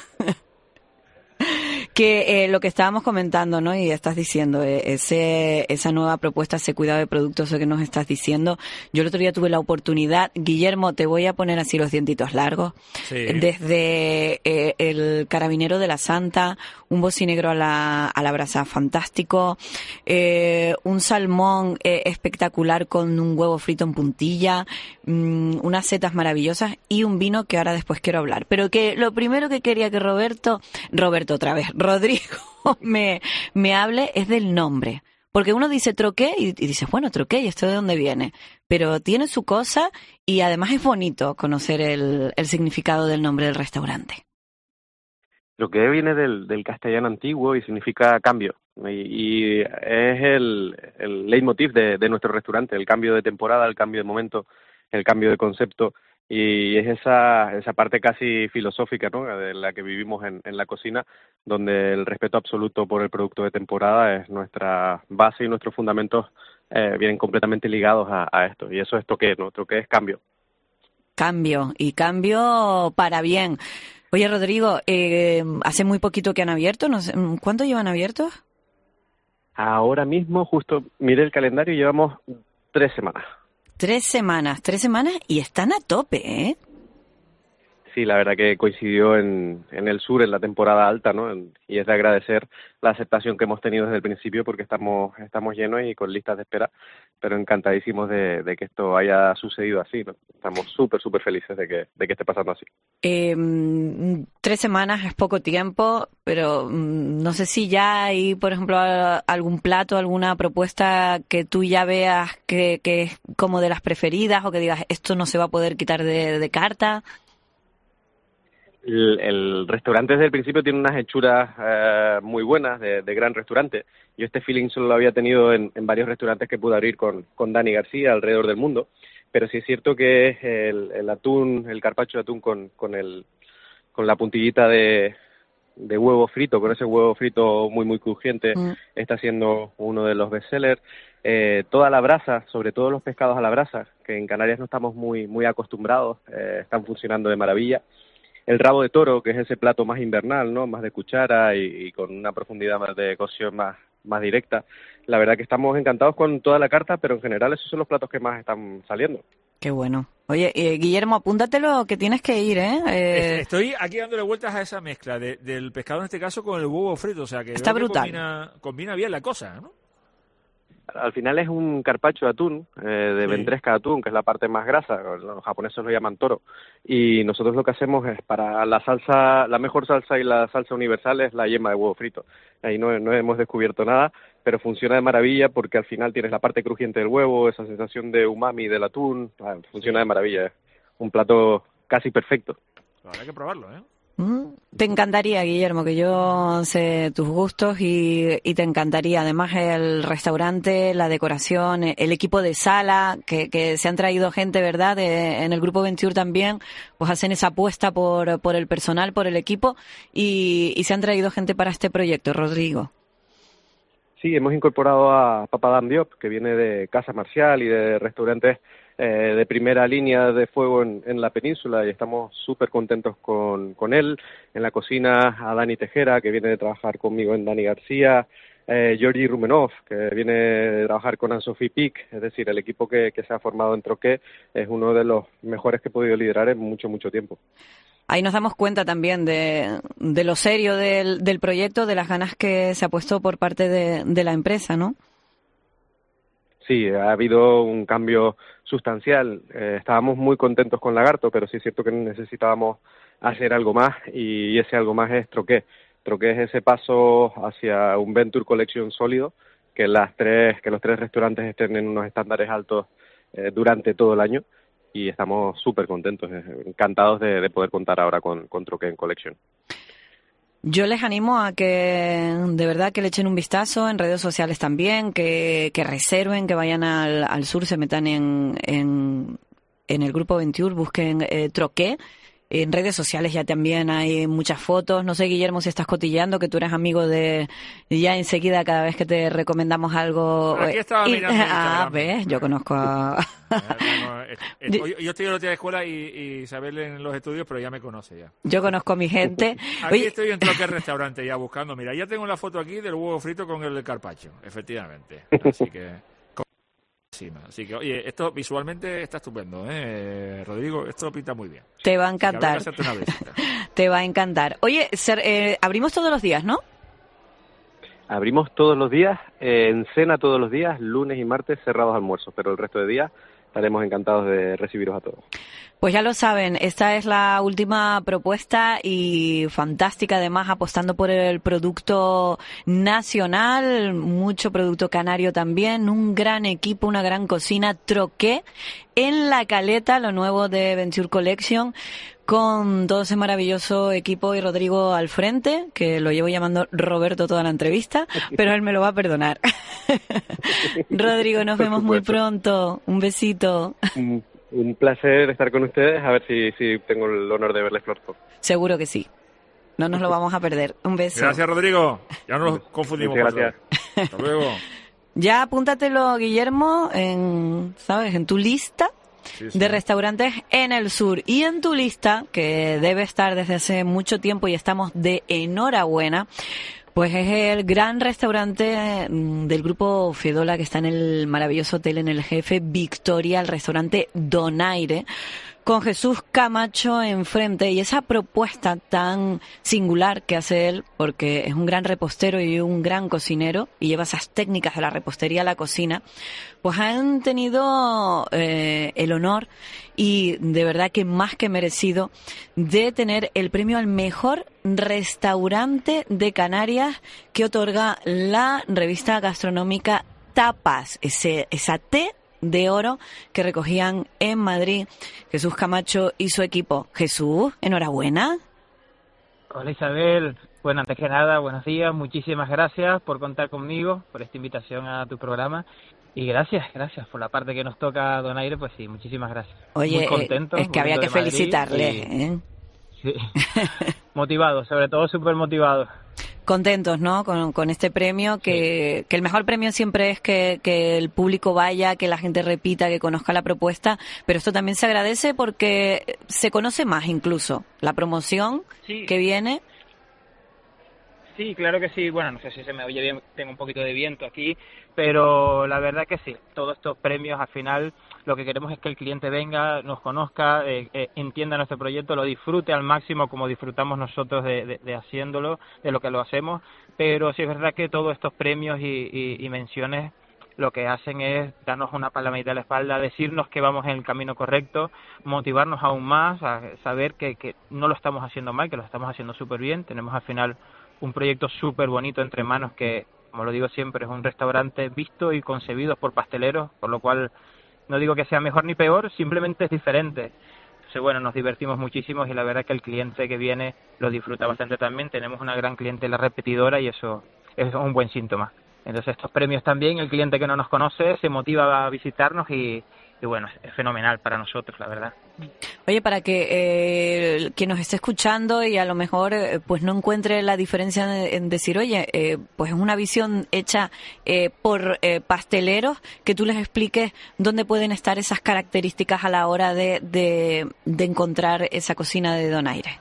Que eh, lo que estábamos comentando, ¿no? Y estás diciendo, eh, ese esa nueva propuesta, ese cuidado de productos, eso que nos estás diciendo. Yo el otro día tuve la oportunidad, Guillermo, te voy a poner así los dientitos largos. Sí. Desde eh, el Carabinero de la Santa, un bocinegro a la, a la brasa fantástico, eh, un salmón eh, espectacular con un huevo frito en puntilla, mmm, unas setas maravillosas y un vino que ahora después quiero hablar. Pero que lo primero que quería que Roberto, Roberto otra vez, Rodrigo me, me hable es del nombre. Porque uno dice Troqué y, y dice, bueno, Troqué, ¿y esto de dónde viene? Pero tiene su cosa y además es bonito conocer el, el significado del nombre del restaurante. Troqué viene del, del castellano antiguo y significa cambio. Y, y es el, el leitmotiv de, de nuestro restaurante, el cambio de temporada, el cambio de momento, el cambio de concepto. Y es esa esa parte casi filosófica, ¿no?, de la que vivimos en, en la cocina, donde el respeto absoluto por el producto de temporada es nuestra base y nuestros fundamentos eh, vienen completamente ligados a, a esto. Y eso es Troqué, ¿no? Troqué es cambio. Cambio, y cambio para bien. Oye, Rodrigo, eh, hace muy poquito que han abierto, no sé, ¿cuánto llevan abiertos? Ahora mismo, justo, miré el calendario y llevamos tres semanas. Tres semanas, tres semanas y están a tope, ¿eh? Sí, la verdad que coincidió en, en el sur, en la temporada alta, ¿no? Y es de agradecer la aceptación que hemos tenido desde el principio porque estamos estamos llenos y con listas de espera, pero encantadísimos de, de que esto haya sucedido así, ¿no? Estamos súper, súper felices de que, de que esté pasando así. Eh, tres semanas es poco tiempo, pero no sé si ya hay, por ejemplo, algún plato, alguna propuesta que tú ya veas que, que es como de las preferidas o que digas, esto no se va a poder quitar de, de carta. El, el restaurante desde el principio tiene unas hechuras eh, muy buenas, de, de gran restaurante. Yo este feeling solo lo había tenido en, en varios restaurantes que pude abrir con, con Dani García alrededor del mundo, pero sí es cierto que es el, el atún, el carpaccio de atún con, con, el, con la puntillita de, de huevo frito, con ese huevo frito muy, muy crujiente, Mm. está siendo uno de los bestsellers. Eh, toda la brasa, sobre todo los pescados a la brasa, que en Canarias no estamos muy, muy acostumbrados, eh, están funcionando de maravilla. El rabo de toro, que es ese plato más invernal, ¿no? Más de cuchara y, y con una profundidad más de cocción más, más directa. La verdad que estamos encantados con toda la carta, pero en general esos son los platos que más están saliendo. Qué bueno. Oye, eh, Guillermo, apúntatelo que tienes que ir, ¿eh? eh Estoy aquí dándole vueltas a esa mezcla de, del pescado en este caso con el huevo frito, o sea que está veo que brutal. Combina, combina bien la cosa, ¿no? Al final es un carpaccio de atún, eh, de Sí. ventresca de atún, que es la parte más grasa, los japoneses lo llaman toro, y nosotros lo que hacemos es, para la salsa, la mejor salsa y la salsa universal es la yema de huevo frito. Ahí no, no hemos descubierto nada, pero funciona de maravilla porque al final tienes la parte crujiente del huevo, esa sensación de umami del atún, ah, funciona de maravilla, es un plato casi perfecto. Habrá que probarlo, ¿eh? Mm, Te encantaría, Guillermo, que yo sé tus gustos y, y te encantaría. Además, el restaurante, la decoración, el equipo de sala, que, que se han traído gente, ¿verdad? De, en el Grupo Venture también, pues hacen esa apuesta por, por el personal, por el equipo, y, y se han traído gente para este proyecto, Rodrigo. Sí, hemos incorporado a Papadam Diop, que viene de Casa Marcial y de restaurantes eh, de primera línea de fuego en, en la península, y estamos súper contentos con, con él. En la cocina a Dani Tejera, que viene de trabajar conmigo en Dani García, eh, Georgi Rumenov, que viene de trabajar con Anne-Sophie Pic, es decir, el equipo que, que se ha formado en Troquet es uno de los mejores que he podido liderar en mucho, mucho tiempo. Ahí nos damos cuenta también de, de lo serio del, del proyecto, de las ganas que se ha puesto por parte de, de la empresa, ¿no? Sí, ha habido un cambio sustancial. Eh, estábamos muy contentos con Lagarto, pero sí es cierto que necesitábamos hacer algo más, y ese algo más es Troquet. Troquet es ese paso hacia un Venture Collection sólido, que las tres, que los tres restaurantes estén en unos estándares altos eh, durante todo el año, y estamos súper contentos, eh, encantados de, de poder contar ahora con, con Troquet en Collection. Yo les animo a que de verdad que le echen un vistazo en redes sociales también, que, que reserven, que vayan al, al sur, se metan en, en, en el Grupo Venture, busquen eh, Troquet. En redes sociales ya también hay muchas fotos. No sé, Guillermo, si estás cotilleando, que tú eres amigo de... Ya enseguida, cada vez que te recomendamos algo... Aquí estaba y, mirando ah, ves, yo conozco a... Yo, yo estoy en la escuela y, y Isabel en los estudios, pero ya me conoce ya. Yo conozco a mi gente. Aquí Oye, estoy en Troquet Restaurante ya buscando. Mira, ya tengo la foto aquí del huevo frito con el carpaccio, efectivamente. Así que... Así que, oye, esto visualmente está estupendo, ¿eh, Rodrigo? Esto pinta muy bien. Te va a encantar. Así que habrá que hacerte una visita. Te va a encantar. Oye, ser, eh, abrimos todos los días, ¿no? Abrimos todos los días, eh, en cena todos los días, lunes y martes cerrados almuerzos, pero el resto de días estaremos encantados de recibiros a todos. Pues ya lo saben, esta es la última propuesta y fantástica, además apostando por el producto nacional, mucho producto canario también, un gran equipo, una gran cocina, Troquet en La Caleta, lo nuevo de Venture Collection, con todo ese maravilloso equipo y Rodrigo al frente, que lo llevo llamando Roberto toda la entrevista, pero él me lo va a perdonar. Rodrigo, nos vemos muy pronto. Un besito. Un, un placer estar con ustedes, a ver si, si tengo el honor de verles flor. Seguro que sí. No nos lo vamos a perder. Un beso. Gracias, Rodrigo. Ya no nos confundimos. Muchas gracias. Hasta luego. Ya apúntatelo, Guillermo, en, ¿sabes? En tu lista. Sí, sí. De restaurantes en el sur, y en tu lista, que debe estar desde hace mucho tiempo y estamos de enhorabuena, pues es el gran restaurante del grupo Fiedola, que está en el maravilloso hotel en el Jefe Victoria, el restaurante Donaire, con Jesús Camacho enfrente, y esa propuesta tan singular que hace él, porque es un gran repostero y un gran cocinero, y lleva esas técnicas de la repostería a la cocina, pues han tenido eh, el honor, y de verdad que más que merecido, de tener el premio al mejor restaurante de Canarias que otorga la revista gastronómica Tapas, ese, esa T de oro que recogían en Madrid Jesús Camacho y su equipo. Jesús, enhorabuena. Hola Isabel, bueno, antes que nada, buenos días, muchísimas gracias por contar conmigo, por esta invitación a tu programa, y gracias, gracias por la parte que nos toca Donaire, pues sí, muchísimas gracias. Oye, muy contento, es que había que felicitarle, y... ¿eh? Sí. motivados, sobre todo súper motivados. Contentos, ¿no? Con, con este premio, que, sí. que el mejor premio siempre es que, que el público vaya, que la gente repita, que conozca la propuesta, pero esto también se agradece porque se conoce más incluso la promoción sí. que viene. Sí, claro que sí. Bueno, no sé si se me oye bien, tengo un poquito de viento aquí, pero la verdad que sí. Todos estos premios, al final, lo que queremos es que el cliente venga, nos conozca, eh, eh, entienda nuestro proyecto, lo disfrute al máximo como disfrutamos nosotros de, de, de haciéndolo, de lo que lo hacemos. Pero sí es verdad que todos estos premios y, y, y menciones lo que hacen es darnos una palmadita a la espalda, decirnos que vamos en el camino correcto, motivarnos aún más, a saber que, que no lo estamos haciendo mal, que lo estamos haciendo súper bien. Tenemos al final un proyecto súper bonito entre manos que, como lo digo siempre, es un restaurante visto y concebido por pasteleros, por lo cual no digo que sea mejor ni peor, simplemente es diferente. Entonces, bueno, nos divertimos muchísimo y la verdad es que el cliente que viene lo disfruta bastante también. Tenemos una gran clientela repetidora y eso es un buen síntoma. Entonces, estos premios también, el cliente que no nos conoce se motiva a visitarnos y, y bueno, es fenomenal para nosotros, la verdad. Oye, para que eh, quien nos esté escuchando y a lo mejor eh, pues no encuentre la diferencia en, en decir, oye, eh, pues es una visión hecha eh, por eh, pasteleros, que tú les expliques dónde pueden estar esas características a la hora de, de, de encontrar esa cocina de Donaire.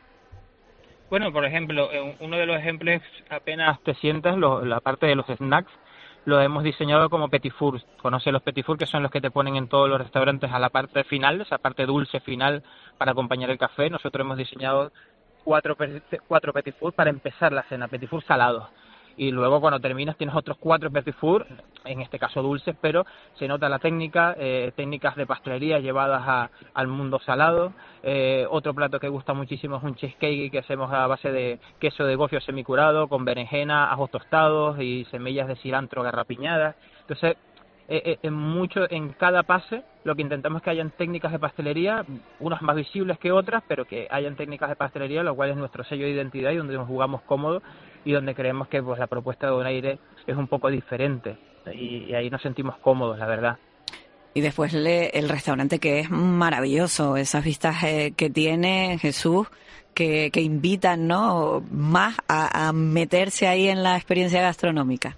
Bueno, por ejemplo, uno de los ejemplos, apenas te sientas, lo, la parte de los snacks, lo hemos diseñado como petit fours. ¿Conoces los petit fours? Que son los que te ponen en todos los restaurantes a la parte final, esa parte dulce final para acompañar el café. Nosotros hemos diseñado cuatro, cuatro petit fours para empezar la cena, petit fours salados. Y luego cuando terminas tienes otros cuatro petit fours, en este caso dulces, pero se nota la técnica, eh, técnicas de pastelería llevadas a, al mundo salado. Eh, otro plato que gusta muchísimo es un cheesecake que hacemos a base de queso de gofio semicurado con berenjena, ajos tostados y semillas de cilantro garrapiñadas. Entonces, eh, eh, mucho en cada pase lo que intentamos es que hayan técnicas de pastelería, unas más visibles que otras, pero que hayan técnicas de pastelería, lo cual es nuestro sello de identidad y donde nos jugamos cómodos y donde creemos que pues la propuesta de Donaire es un poco diferente y, y ahí nos sentimos cómodos, la verdad. Y después le, el restaurante, que es maravilloso, esas vistas eh, que tiene Jesús, que, que invitan, ¿no?, más a, a meterse ahí en la experiencia gastronómica.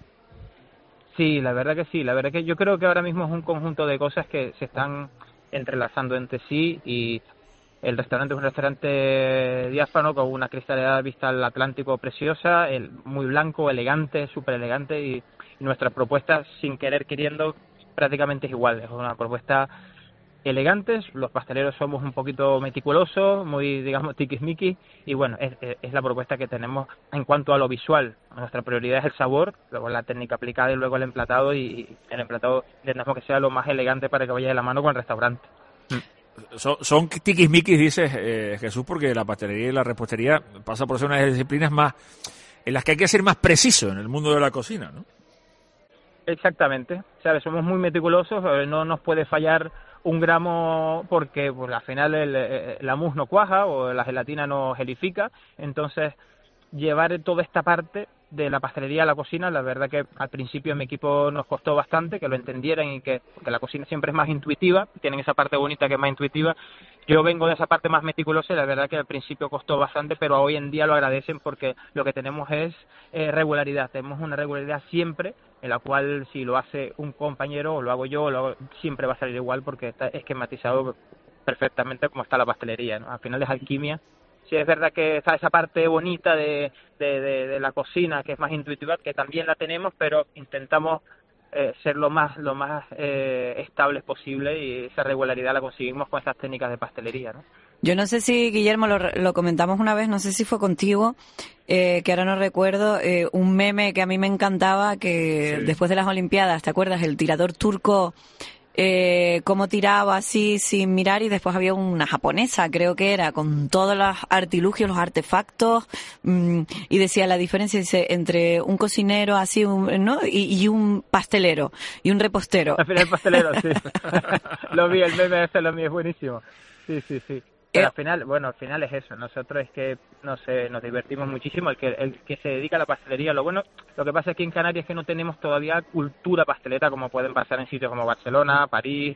Sí, la verdad que sí, la verdad que yo creo que ahora mismo es un conjunto de cosas que se están entrelazando entre sí y el restaurante es un restaurante diáfano con una cristalera vista al Atlántico preciosa, el, muy blanco, elegante, súper elegante y, y nuestra propuesta, sin querer queriendo, prácticamente es igual, es una propuesta elegante, los pasteleros somos un poquito meticulosos, muy, digamos, tiquismiquis y bueno, es, es la propuesta que tenemos en cuanto a lo visual. Nuestra prioridad es el sabor, luego la técnica aplicada y luego el emplatado y el emplatado intentamos que sea lo más elegante para que vaya de la mano con el restaurante. Son, son tiquismiquis, dices, eh, Jesús, porque la pastelería y la repostería pasa por ser una de las disciplinas más en las que hay que ser más preciso en el mundo de la cocina, ¿no? Exactamente, ¿sabes? Somos muy meticulosos, no nos puede fallar un gramo porque pues, al final el, la mousse no cuaja o la gelatina no gelifica, entonces llevar toda esta parte de la pastelería a la cocina, la verdad que al principio en mi equipo nos costó bastante que lo entendieran y que, que la cocina siempre es más intuitiva, tienen esa parte bonita que es más intuitiva. Yo vengo de esa parte más meticulosa y la verdad que al principio costó bastante, pero hoy en día lo agradecen porque lo que tenemos es eh, regularidad, tenemos una regularidad siempre en la cual si lo hace un compañero o lo hago yo, lo hago, siempre va a salir igual porque está esquematizado perfectamente como está la pastelería, ¿no? Al final es alquimia. Sí, es verdad que está esa parte bonita de, de, de, de la cocina que es más intuitiva, que también la tenemos, pero intentamos eh, ser lo más lo más eh, estables posible y esa regularidad la conseguimos con esas técnicas de pastelería, ¿no? Yo no sé si, Guillermo, lo, lo comentamos una vez, no sé si fue contigo, eh, que ahora no recuerdo, eh, un meme que a mí me encantaba, que sí. Después de las Olimpiadas, ¿te acuerdas? El tirador turco, eh, cómo tiraba así sin mirar, y después había una japonesa, creo que era, con todos los artilugios, los artefactos, mmm, y decía la diferencia, dice, entre un cocinero así, un, ¿no? Y, y un pastelero, y un repostero. Al final el pastelero, sí. Lo vi, el meme ese lo vi, es buenísimo. Sí, sí, sí. Pero al final, bueno, al final es eso. Nosotros es que, no sé, nos divertimos muchísimo. El que el que se dedica a la pastelería, lo bueno, lo que pasa aquí en Canarias es que no tenemos todavía cultura pastelera como pueden pasar en sitios como Barcelona, París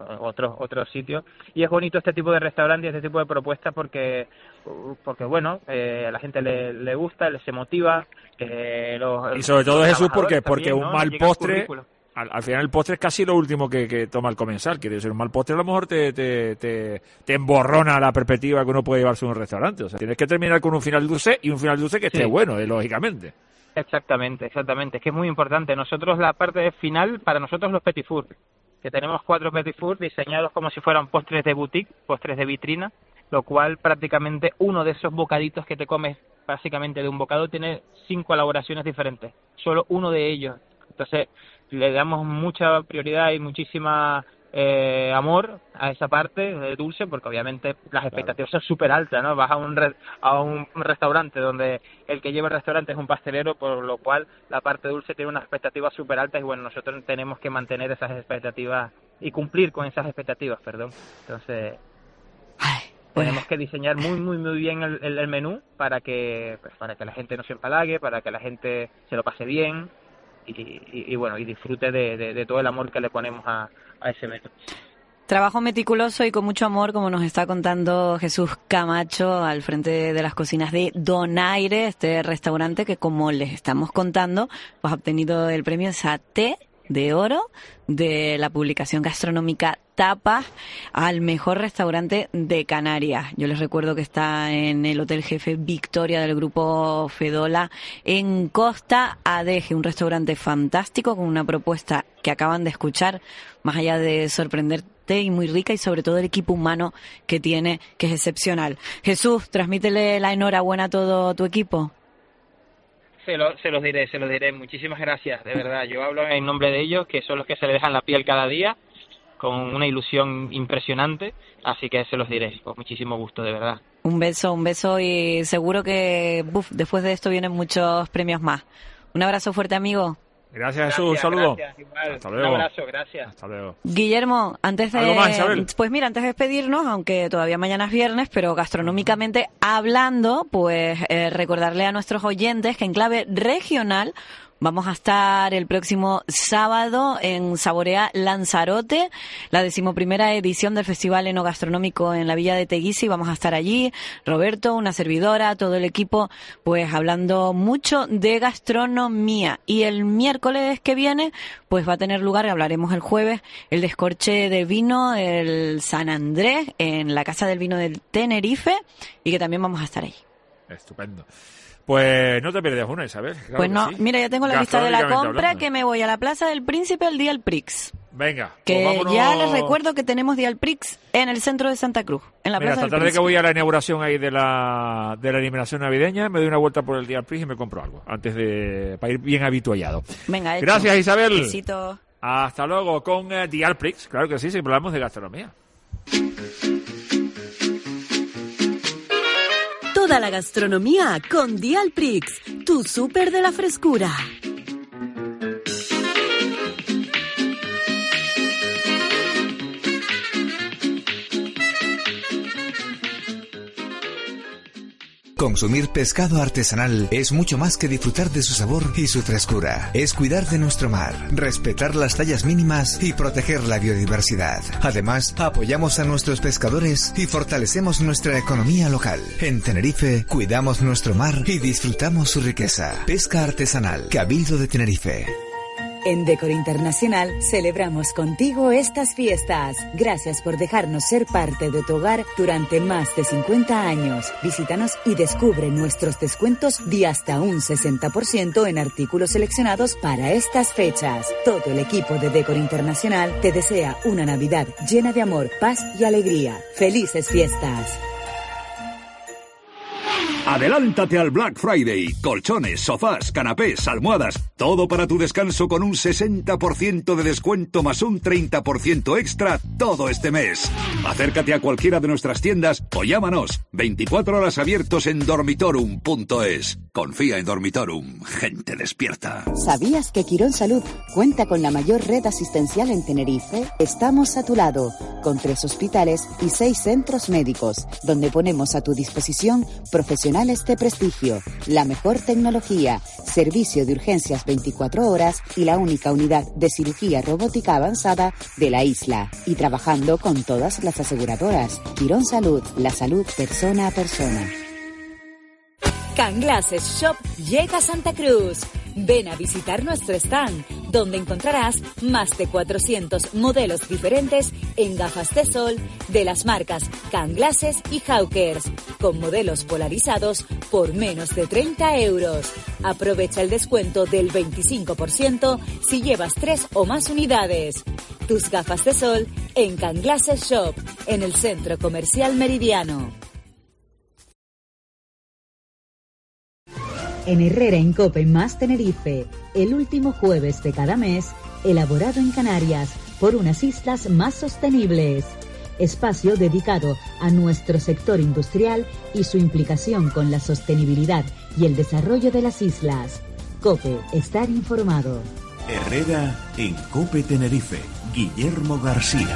otros otros sitios. Y es bonito este tipo de restaurante y este tipo de propuestas porque, porque bueno, eh, a la gente le, le gusta, le se motiva. Eh, los, y sobre todo, los Jesús, porque, porque también, un ¿no? mal Llega postre... Al, al final el postre es casi lo último que, que toma el comensal. Quiere decir, un mal postre a lo mejor te, te, te, te emborrona la perspectiva que uno puede llevarse a un restaurante. O sea, tienes que terminar con un final dulce y un final dulce que esté sí. bueno, eh, lógicamente. Exactamente, exactamente. Es que es muy importante. Nosotros la parte final, para nosotros los petit fours, que tenemos cuatro petit fours diseñados como si fueran postres de boutique, postres de vitrina, lo cual prácticamente uno de esos bocaditos que te comes básicamente de un bocado tiene cinco elaboraciones diferentes. Solo uno de ellos. Entonces le damos mucha prioridad y muchísima eh, amor a esa parte de dulce, porque obviamente las expectativas claro. son súper altas, ¿no? Vas a un re, a un restaurante donde el que lleva el restaurante es un pastelero, por lo cual la parte dulce tiene unas expectativas súper altas y bueno, nosotros tenemos que mantener esas expectativas y cumplir con esas expectativas, perdón. Entonces Ay, pues. tenemos que diseñar muy muy muy bien el, el, el menú para que pues, para que la gente no se empalague, para que la gente se lo pase bien. Y, y, y bueno, y disfrute de, de, de todo el amor que le ponemos a, a ese menú. Trabajo meticuloso y con mucho amor, como nos está contando Jesús Camacho al frente de las cocinas de Donaire, este restaurante que, como les estamos contando, pues ha obtenido el premio Saté de Oro de la publicación gastronómica Tapas al mejor restaurante de Canarias. Yo les recuerdo que está en el Hotel Jefe Victoria del Grupo Fedola en Costa Adeje, un restaurante fantástico con una propuesta que acaban de escuchar, más allá de sorprenderte y muy rica, y sobre todo el equipo humano que tiene, que es excepcional. Jesús, transmítele la enhorabuena a todo tu equipo. Se, lo, se los diré, se los diré. Muchísimas gracias, de verdad. Yo hablo en nombre de ellos, que son los que se le dejan la piel cada día, con una ilusión impresionante, así que se los diré, con muchísimo gusto, de verdad. Un beso, un beso, y seguro que buf, después de esto vienen muchos premios más. Un abrazo fuerte, amigo. Gracias, Jesús, un saludo. Gracias, igual. Hasta luego. Un abrazo, gracias. Hasta luego. Guillermo, antes de... ¿Algo más, Isabel? Pues mira, antes de despedirnos, aunque todavía mañana es viernes, pero gastronómicamente hablando, pues eh, recordarle a nuestros oyentes que en clave regional vamos a estar el próximo sábado en Saborea Lanzarote, la decimoprimera edición del Festival Enogastronómico en la Villa de Teguise, y vamos a estar allí, Roberto, una servidora, todo el equipo, pues hablando mucho de gastronomía. Y el miércoles que viene, pues va a tener lugar, hablaremos el jueves, el descorche de vino, el San Andrés, en la Casa del Vino del Tenerife, y que también vamos a estar ahí. Estupendo. Pues no te pierdas una, Isabel. Claro pues no, sí. Mira, ya tengo la lista de la compra, hablando. Que me voy a la Plaza del Príncipe el día del Prix. Venga. Que pues vámonos... ya les recuerdo que tenemos día del Prix en el centro de Santa Cruz, en la Mira, Plaza esta del tarde Príncipe. que voy a la inauguración ahí de la de la eliminación navideña, me doy una vuelta por el día del Prix y me compro algo, antes de para ir bien habituallado. Venga, hecho. Gracias, Isabel. Besito. Hasta luego con uh, Dial Prix, claro que sí, siempre hablamos de gastronomía. Toda la gastronomía con Dial Prix, tu súper de la frescura. Consumir pescado artesanal es mucho más que disfrutar de su sabor y su frescura. Es cuidar de nuestro mar, respetar las tallas mínimas y proteger la biodiversidad. Además, apoyamos a nuestros pescadores y fortalecemos nuestra economía local. En Tenerife, cuidamos nuestro mar y disfrutamos su riqueza. Pesca artesanal, Cabildo de Tenerife. En Decor Internacional celebramos contigo estas fiestas. Gracias por dejarnos ser parte de tu hogar durante más de cincuenta años. Visítanos y descubre nuestros descuentos de hasta un sesenta por ciento en artículos seleccionados para estas fechas. Todo el equipo de Decor Internacional te desea una Navidad llena de amor, paz y alegría. ¡Felices fiestas! Adelántate al Black Friday. Colchones, sofás, canapés, almohadas, todo para tu descanso con un sesenta por ciento de descuento más un treinta por ciento extra todo este mes. Acércate a cualquiera de nuestras tiendas o llámanos. veinticuatro horas abiertos en dormitorum punto es. Confía en Dormitorum, gente despierta. ¿Sabías que Quirón Salud cuenta con la mayor red asistencial en Tenerife? Estamos a tu lado, con tres hospitales y seis centros médicos, donde ponemos a tu disposición profesionales Profesionales de prestigio, la mejor tecnología, servicio de urgencias veinticuatro horas y la única unidad de cirugía robótica avanzada de la isla. Y trabajando con todas las aseguradoras. Quirón Salud, la salud persona a persona. Can Glasses Shop llega a Santa Cruz. Ven a visitar nuestro stand, donde encontrarás más de cuatrocientos modelos diferentes en gafas de sol de las marcas Can Glasses y Hawkers, con modelos polarizados por menos de treinta euros. Aprovecha el descuento del veinticinco por ciento si llevas tres o más unidades. Tus gafas de sol en Can Glasses Shop, en el Centro Comercial Meridiano. En Herrera Incope más Tenerife, el último jueves de cada mes, elaborado en Canarias por unas islas más sostenibles. Espacio dedicado a nuestro sector industrial y su implicación con la sostenibilidad y el desarrollo de las islas. COPE, estar informado. Herrera en COPE Tenerife, Guillermo García.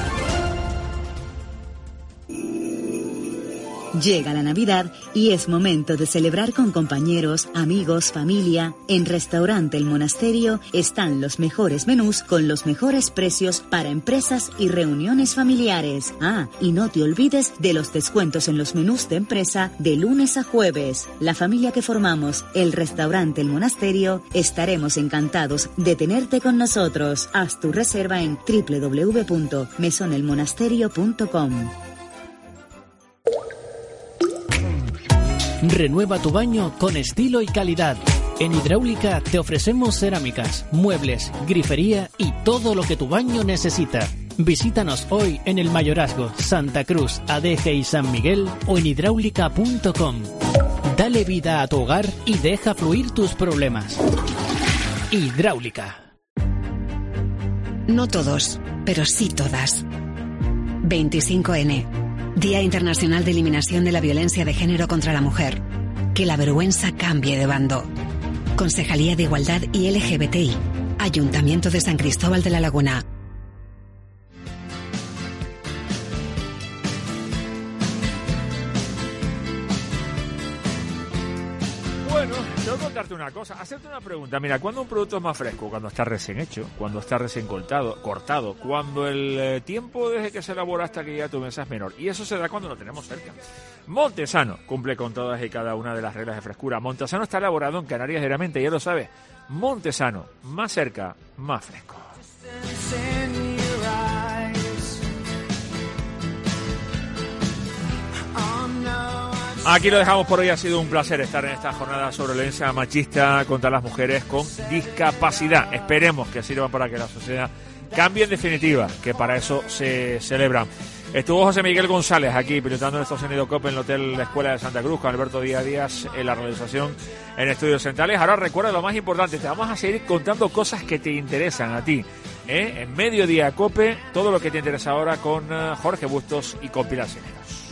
Llega la Navidad y es momento de celebrar con compañeros, amigos, familia. En Restaurante El Monasterio están los mejores menús con los mejores precios para empresas y reuniones familiares. Ah, y no te olvides de los descuentos en los menús de empresa de lunes a jueves. La familia que formamos el Restaurante El Monasterio estaremos encantados de tenerte con nosotros. Haz tu reserva en doble u doble u doble u punto mesón el monasterio punto com. Renueva tu baño con estilo y calidad. En Hidráulica te ofrecemos cerámicas, muebles, grifería y todo lo que tu baño necesita. Visítanos hoy en el Mayorazgo, Santa Cruz, Adeje y San Miguel o en hidráulica punto com. Dale vida a tu hogar y deja fluir tus problemas. Hidráulica. No todos, pero sí todas. veinticinco ene. Día Internacional de Eliminación de la Violencia de Género contra la Mujer. Que la vergüenza cambie de bando. Concejalía de Igualdad y ele ge be te i. Ayuntamiento de San Cristóbal de la Laguna. Bueno, tengo que contarte una cosa, hacerte una pregunta. Mira, ¿cuándo un producto es más fresco? Cuando está recién hecho, cuando está recién cortado, cortado, cuando el eh, tiempo desde que se elabora hasta que llega a tu mesa es menor. Y eso se da cuando lo tenemos cerca. Montesano cumple con todas y cada una de las reglas de frescura. Montesano está elaborado en Canarias diariamente, ya lo sabes. Montesano, más cerca, más fresco. Aquí lo dejamos por hoy. Ha sido un placer estar en esta jornada sobre violencia machista contra las mujeres con discapacidad. Esperemos que sirva para que la sociedad cambie en definitiva, que para eso se celebra. Estuvo José Miguel González aquí pilotando nuestro sonido COPE en el Hotel La Escuela de Santa Cruz, con Alberto Díaz Díaz en la realización en Estudios Centrales. Ahora recuerda lo más importante, te vamos a seguir contando cosas que te interesan a ti, ¿eh? En Mediodía COPE, todo lo que te interesa ahora con Jorge Bustos y con Pilar Cineros.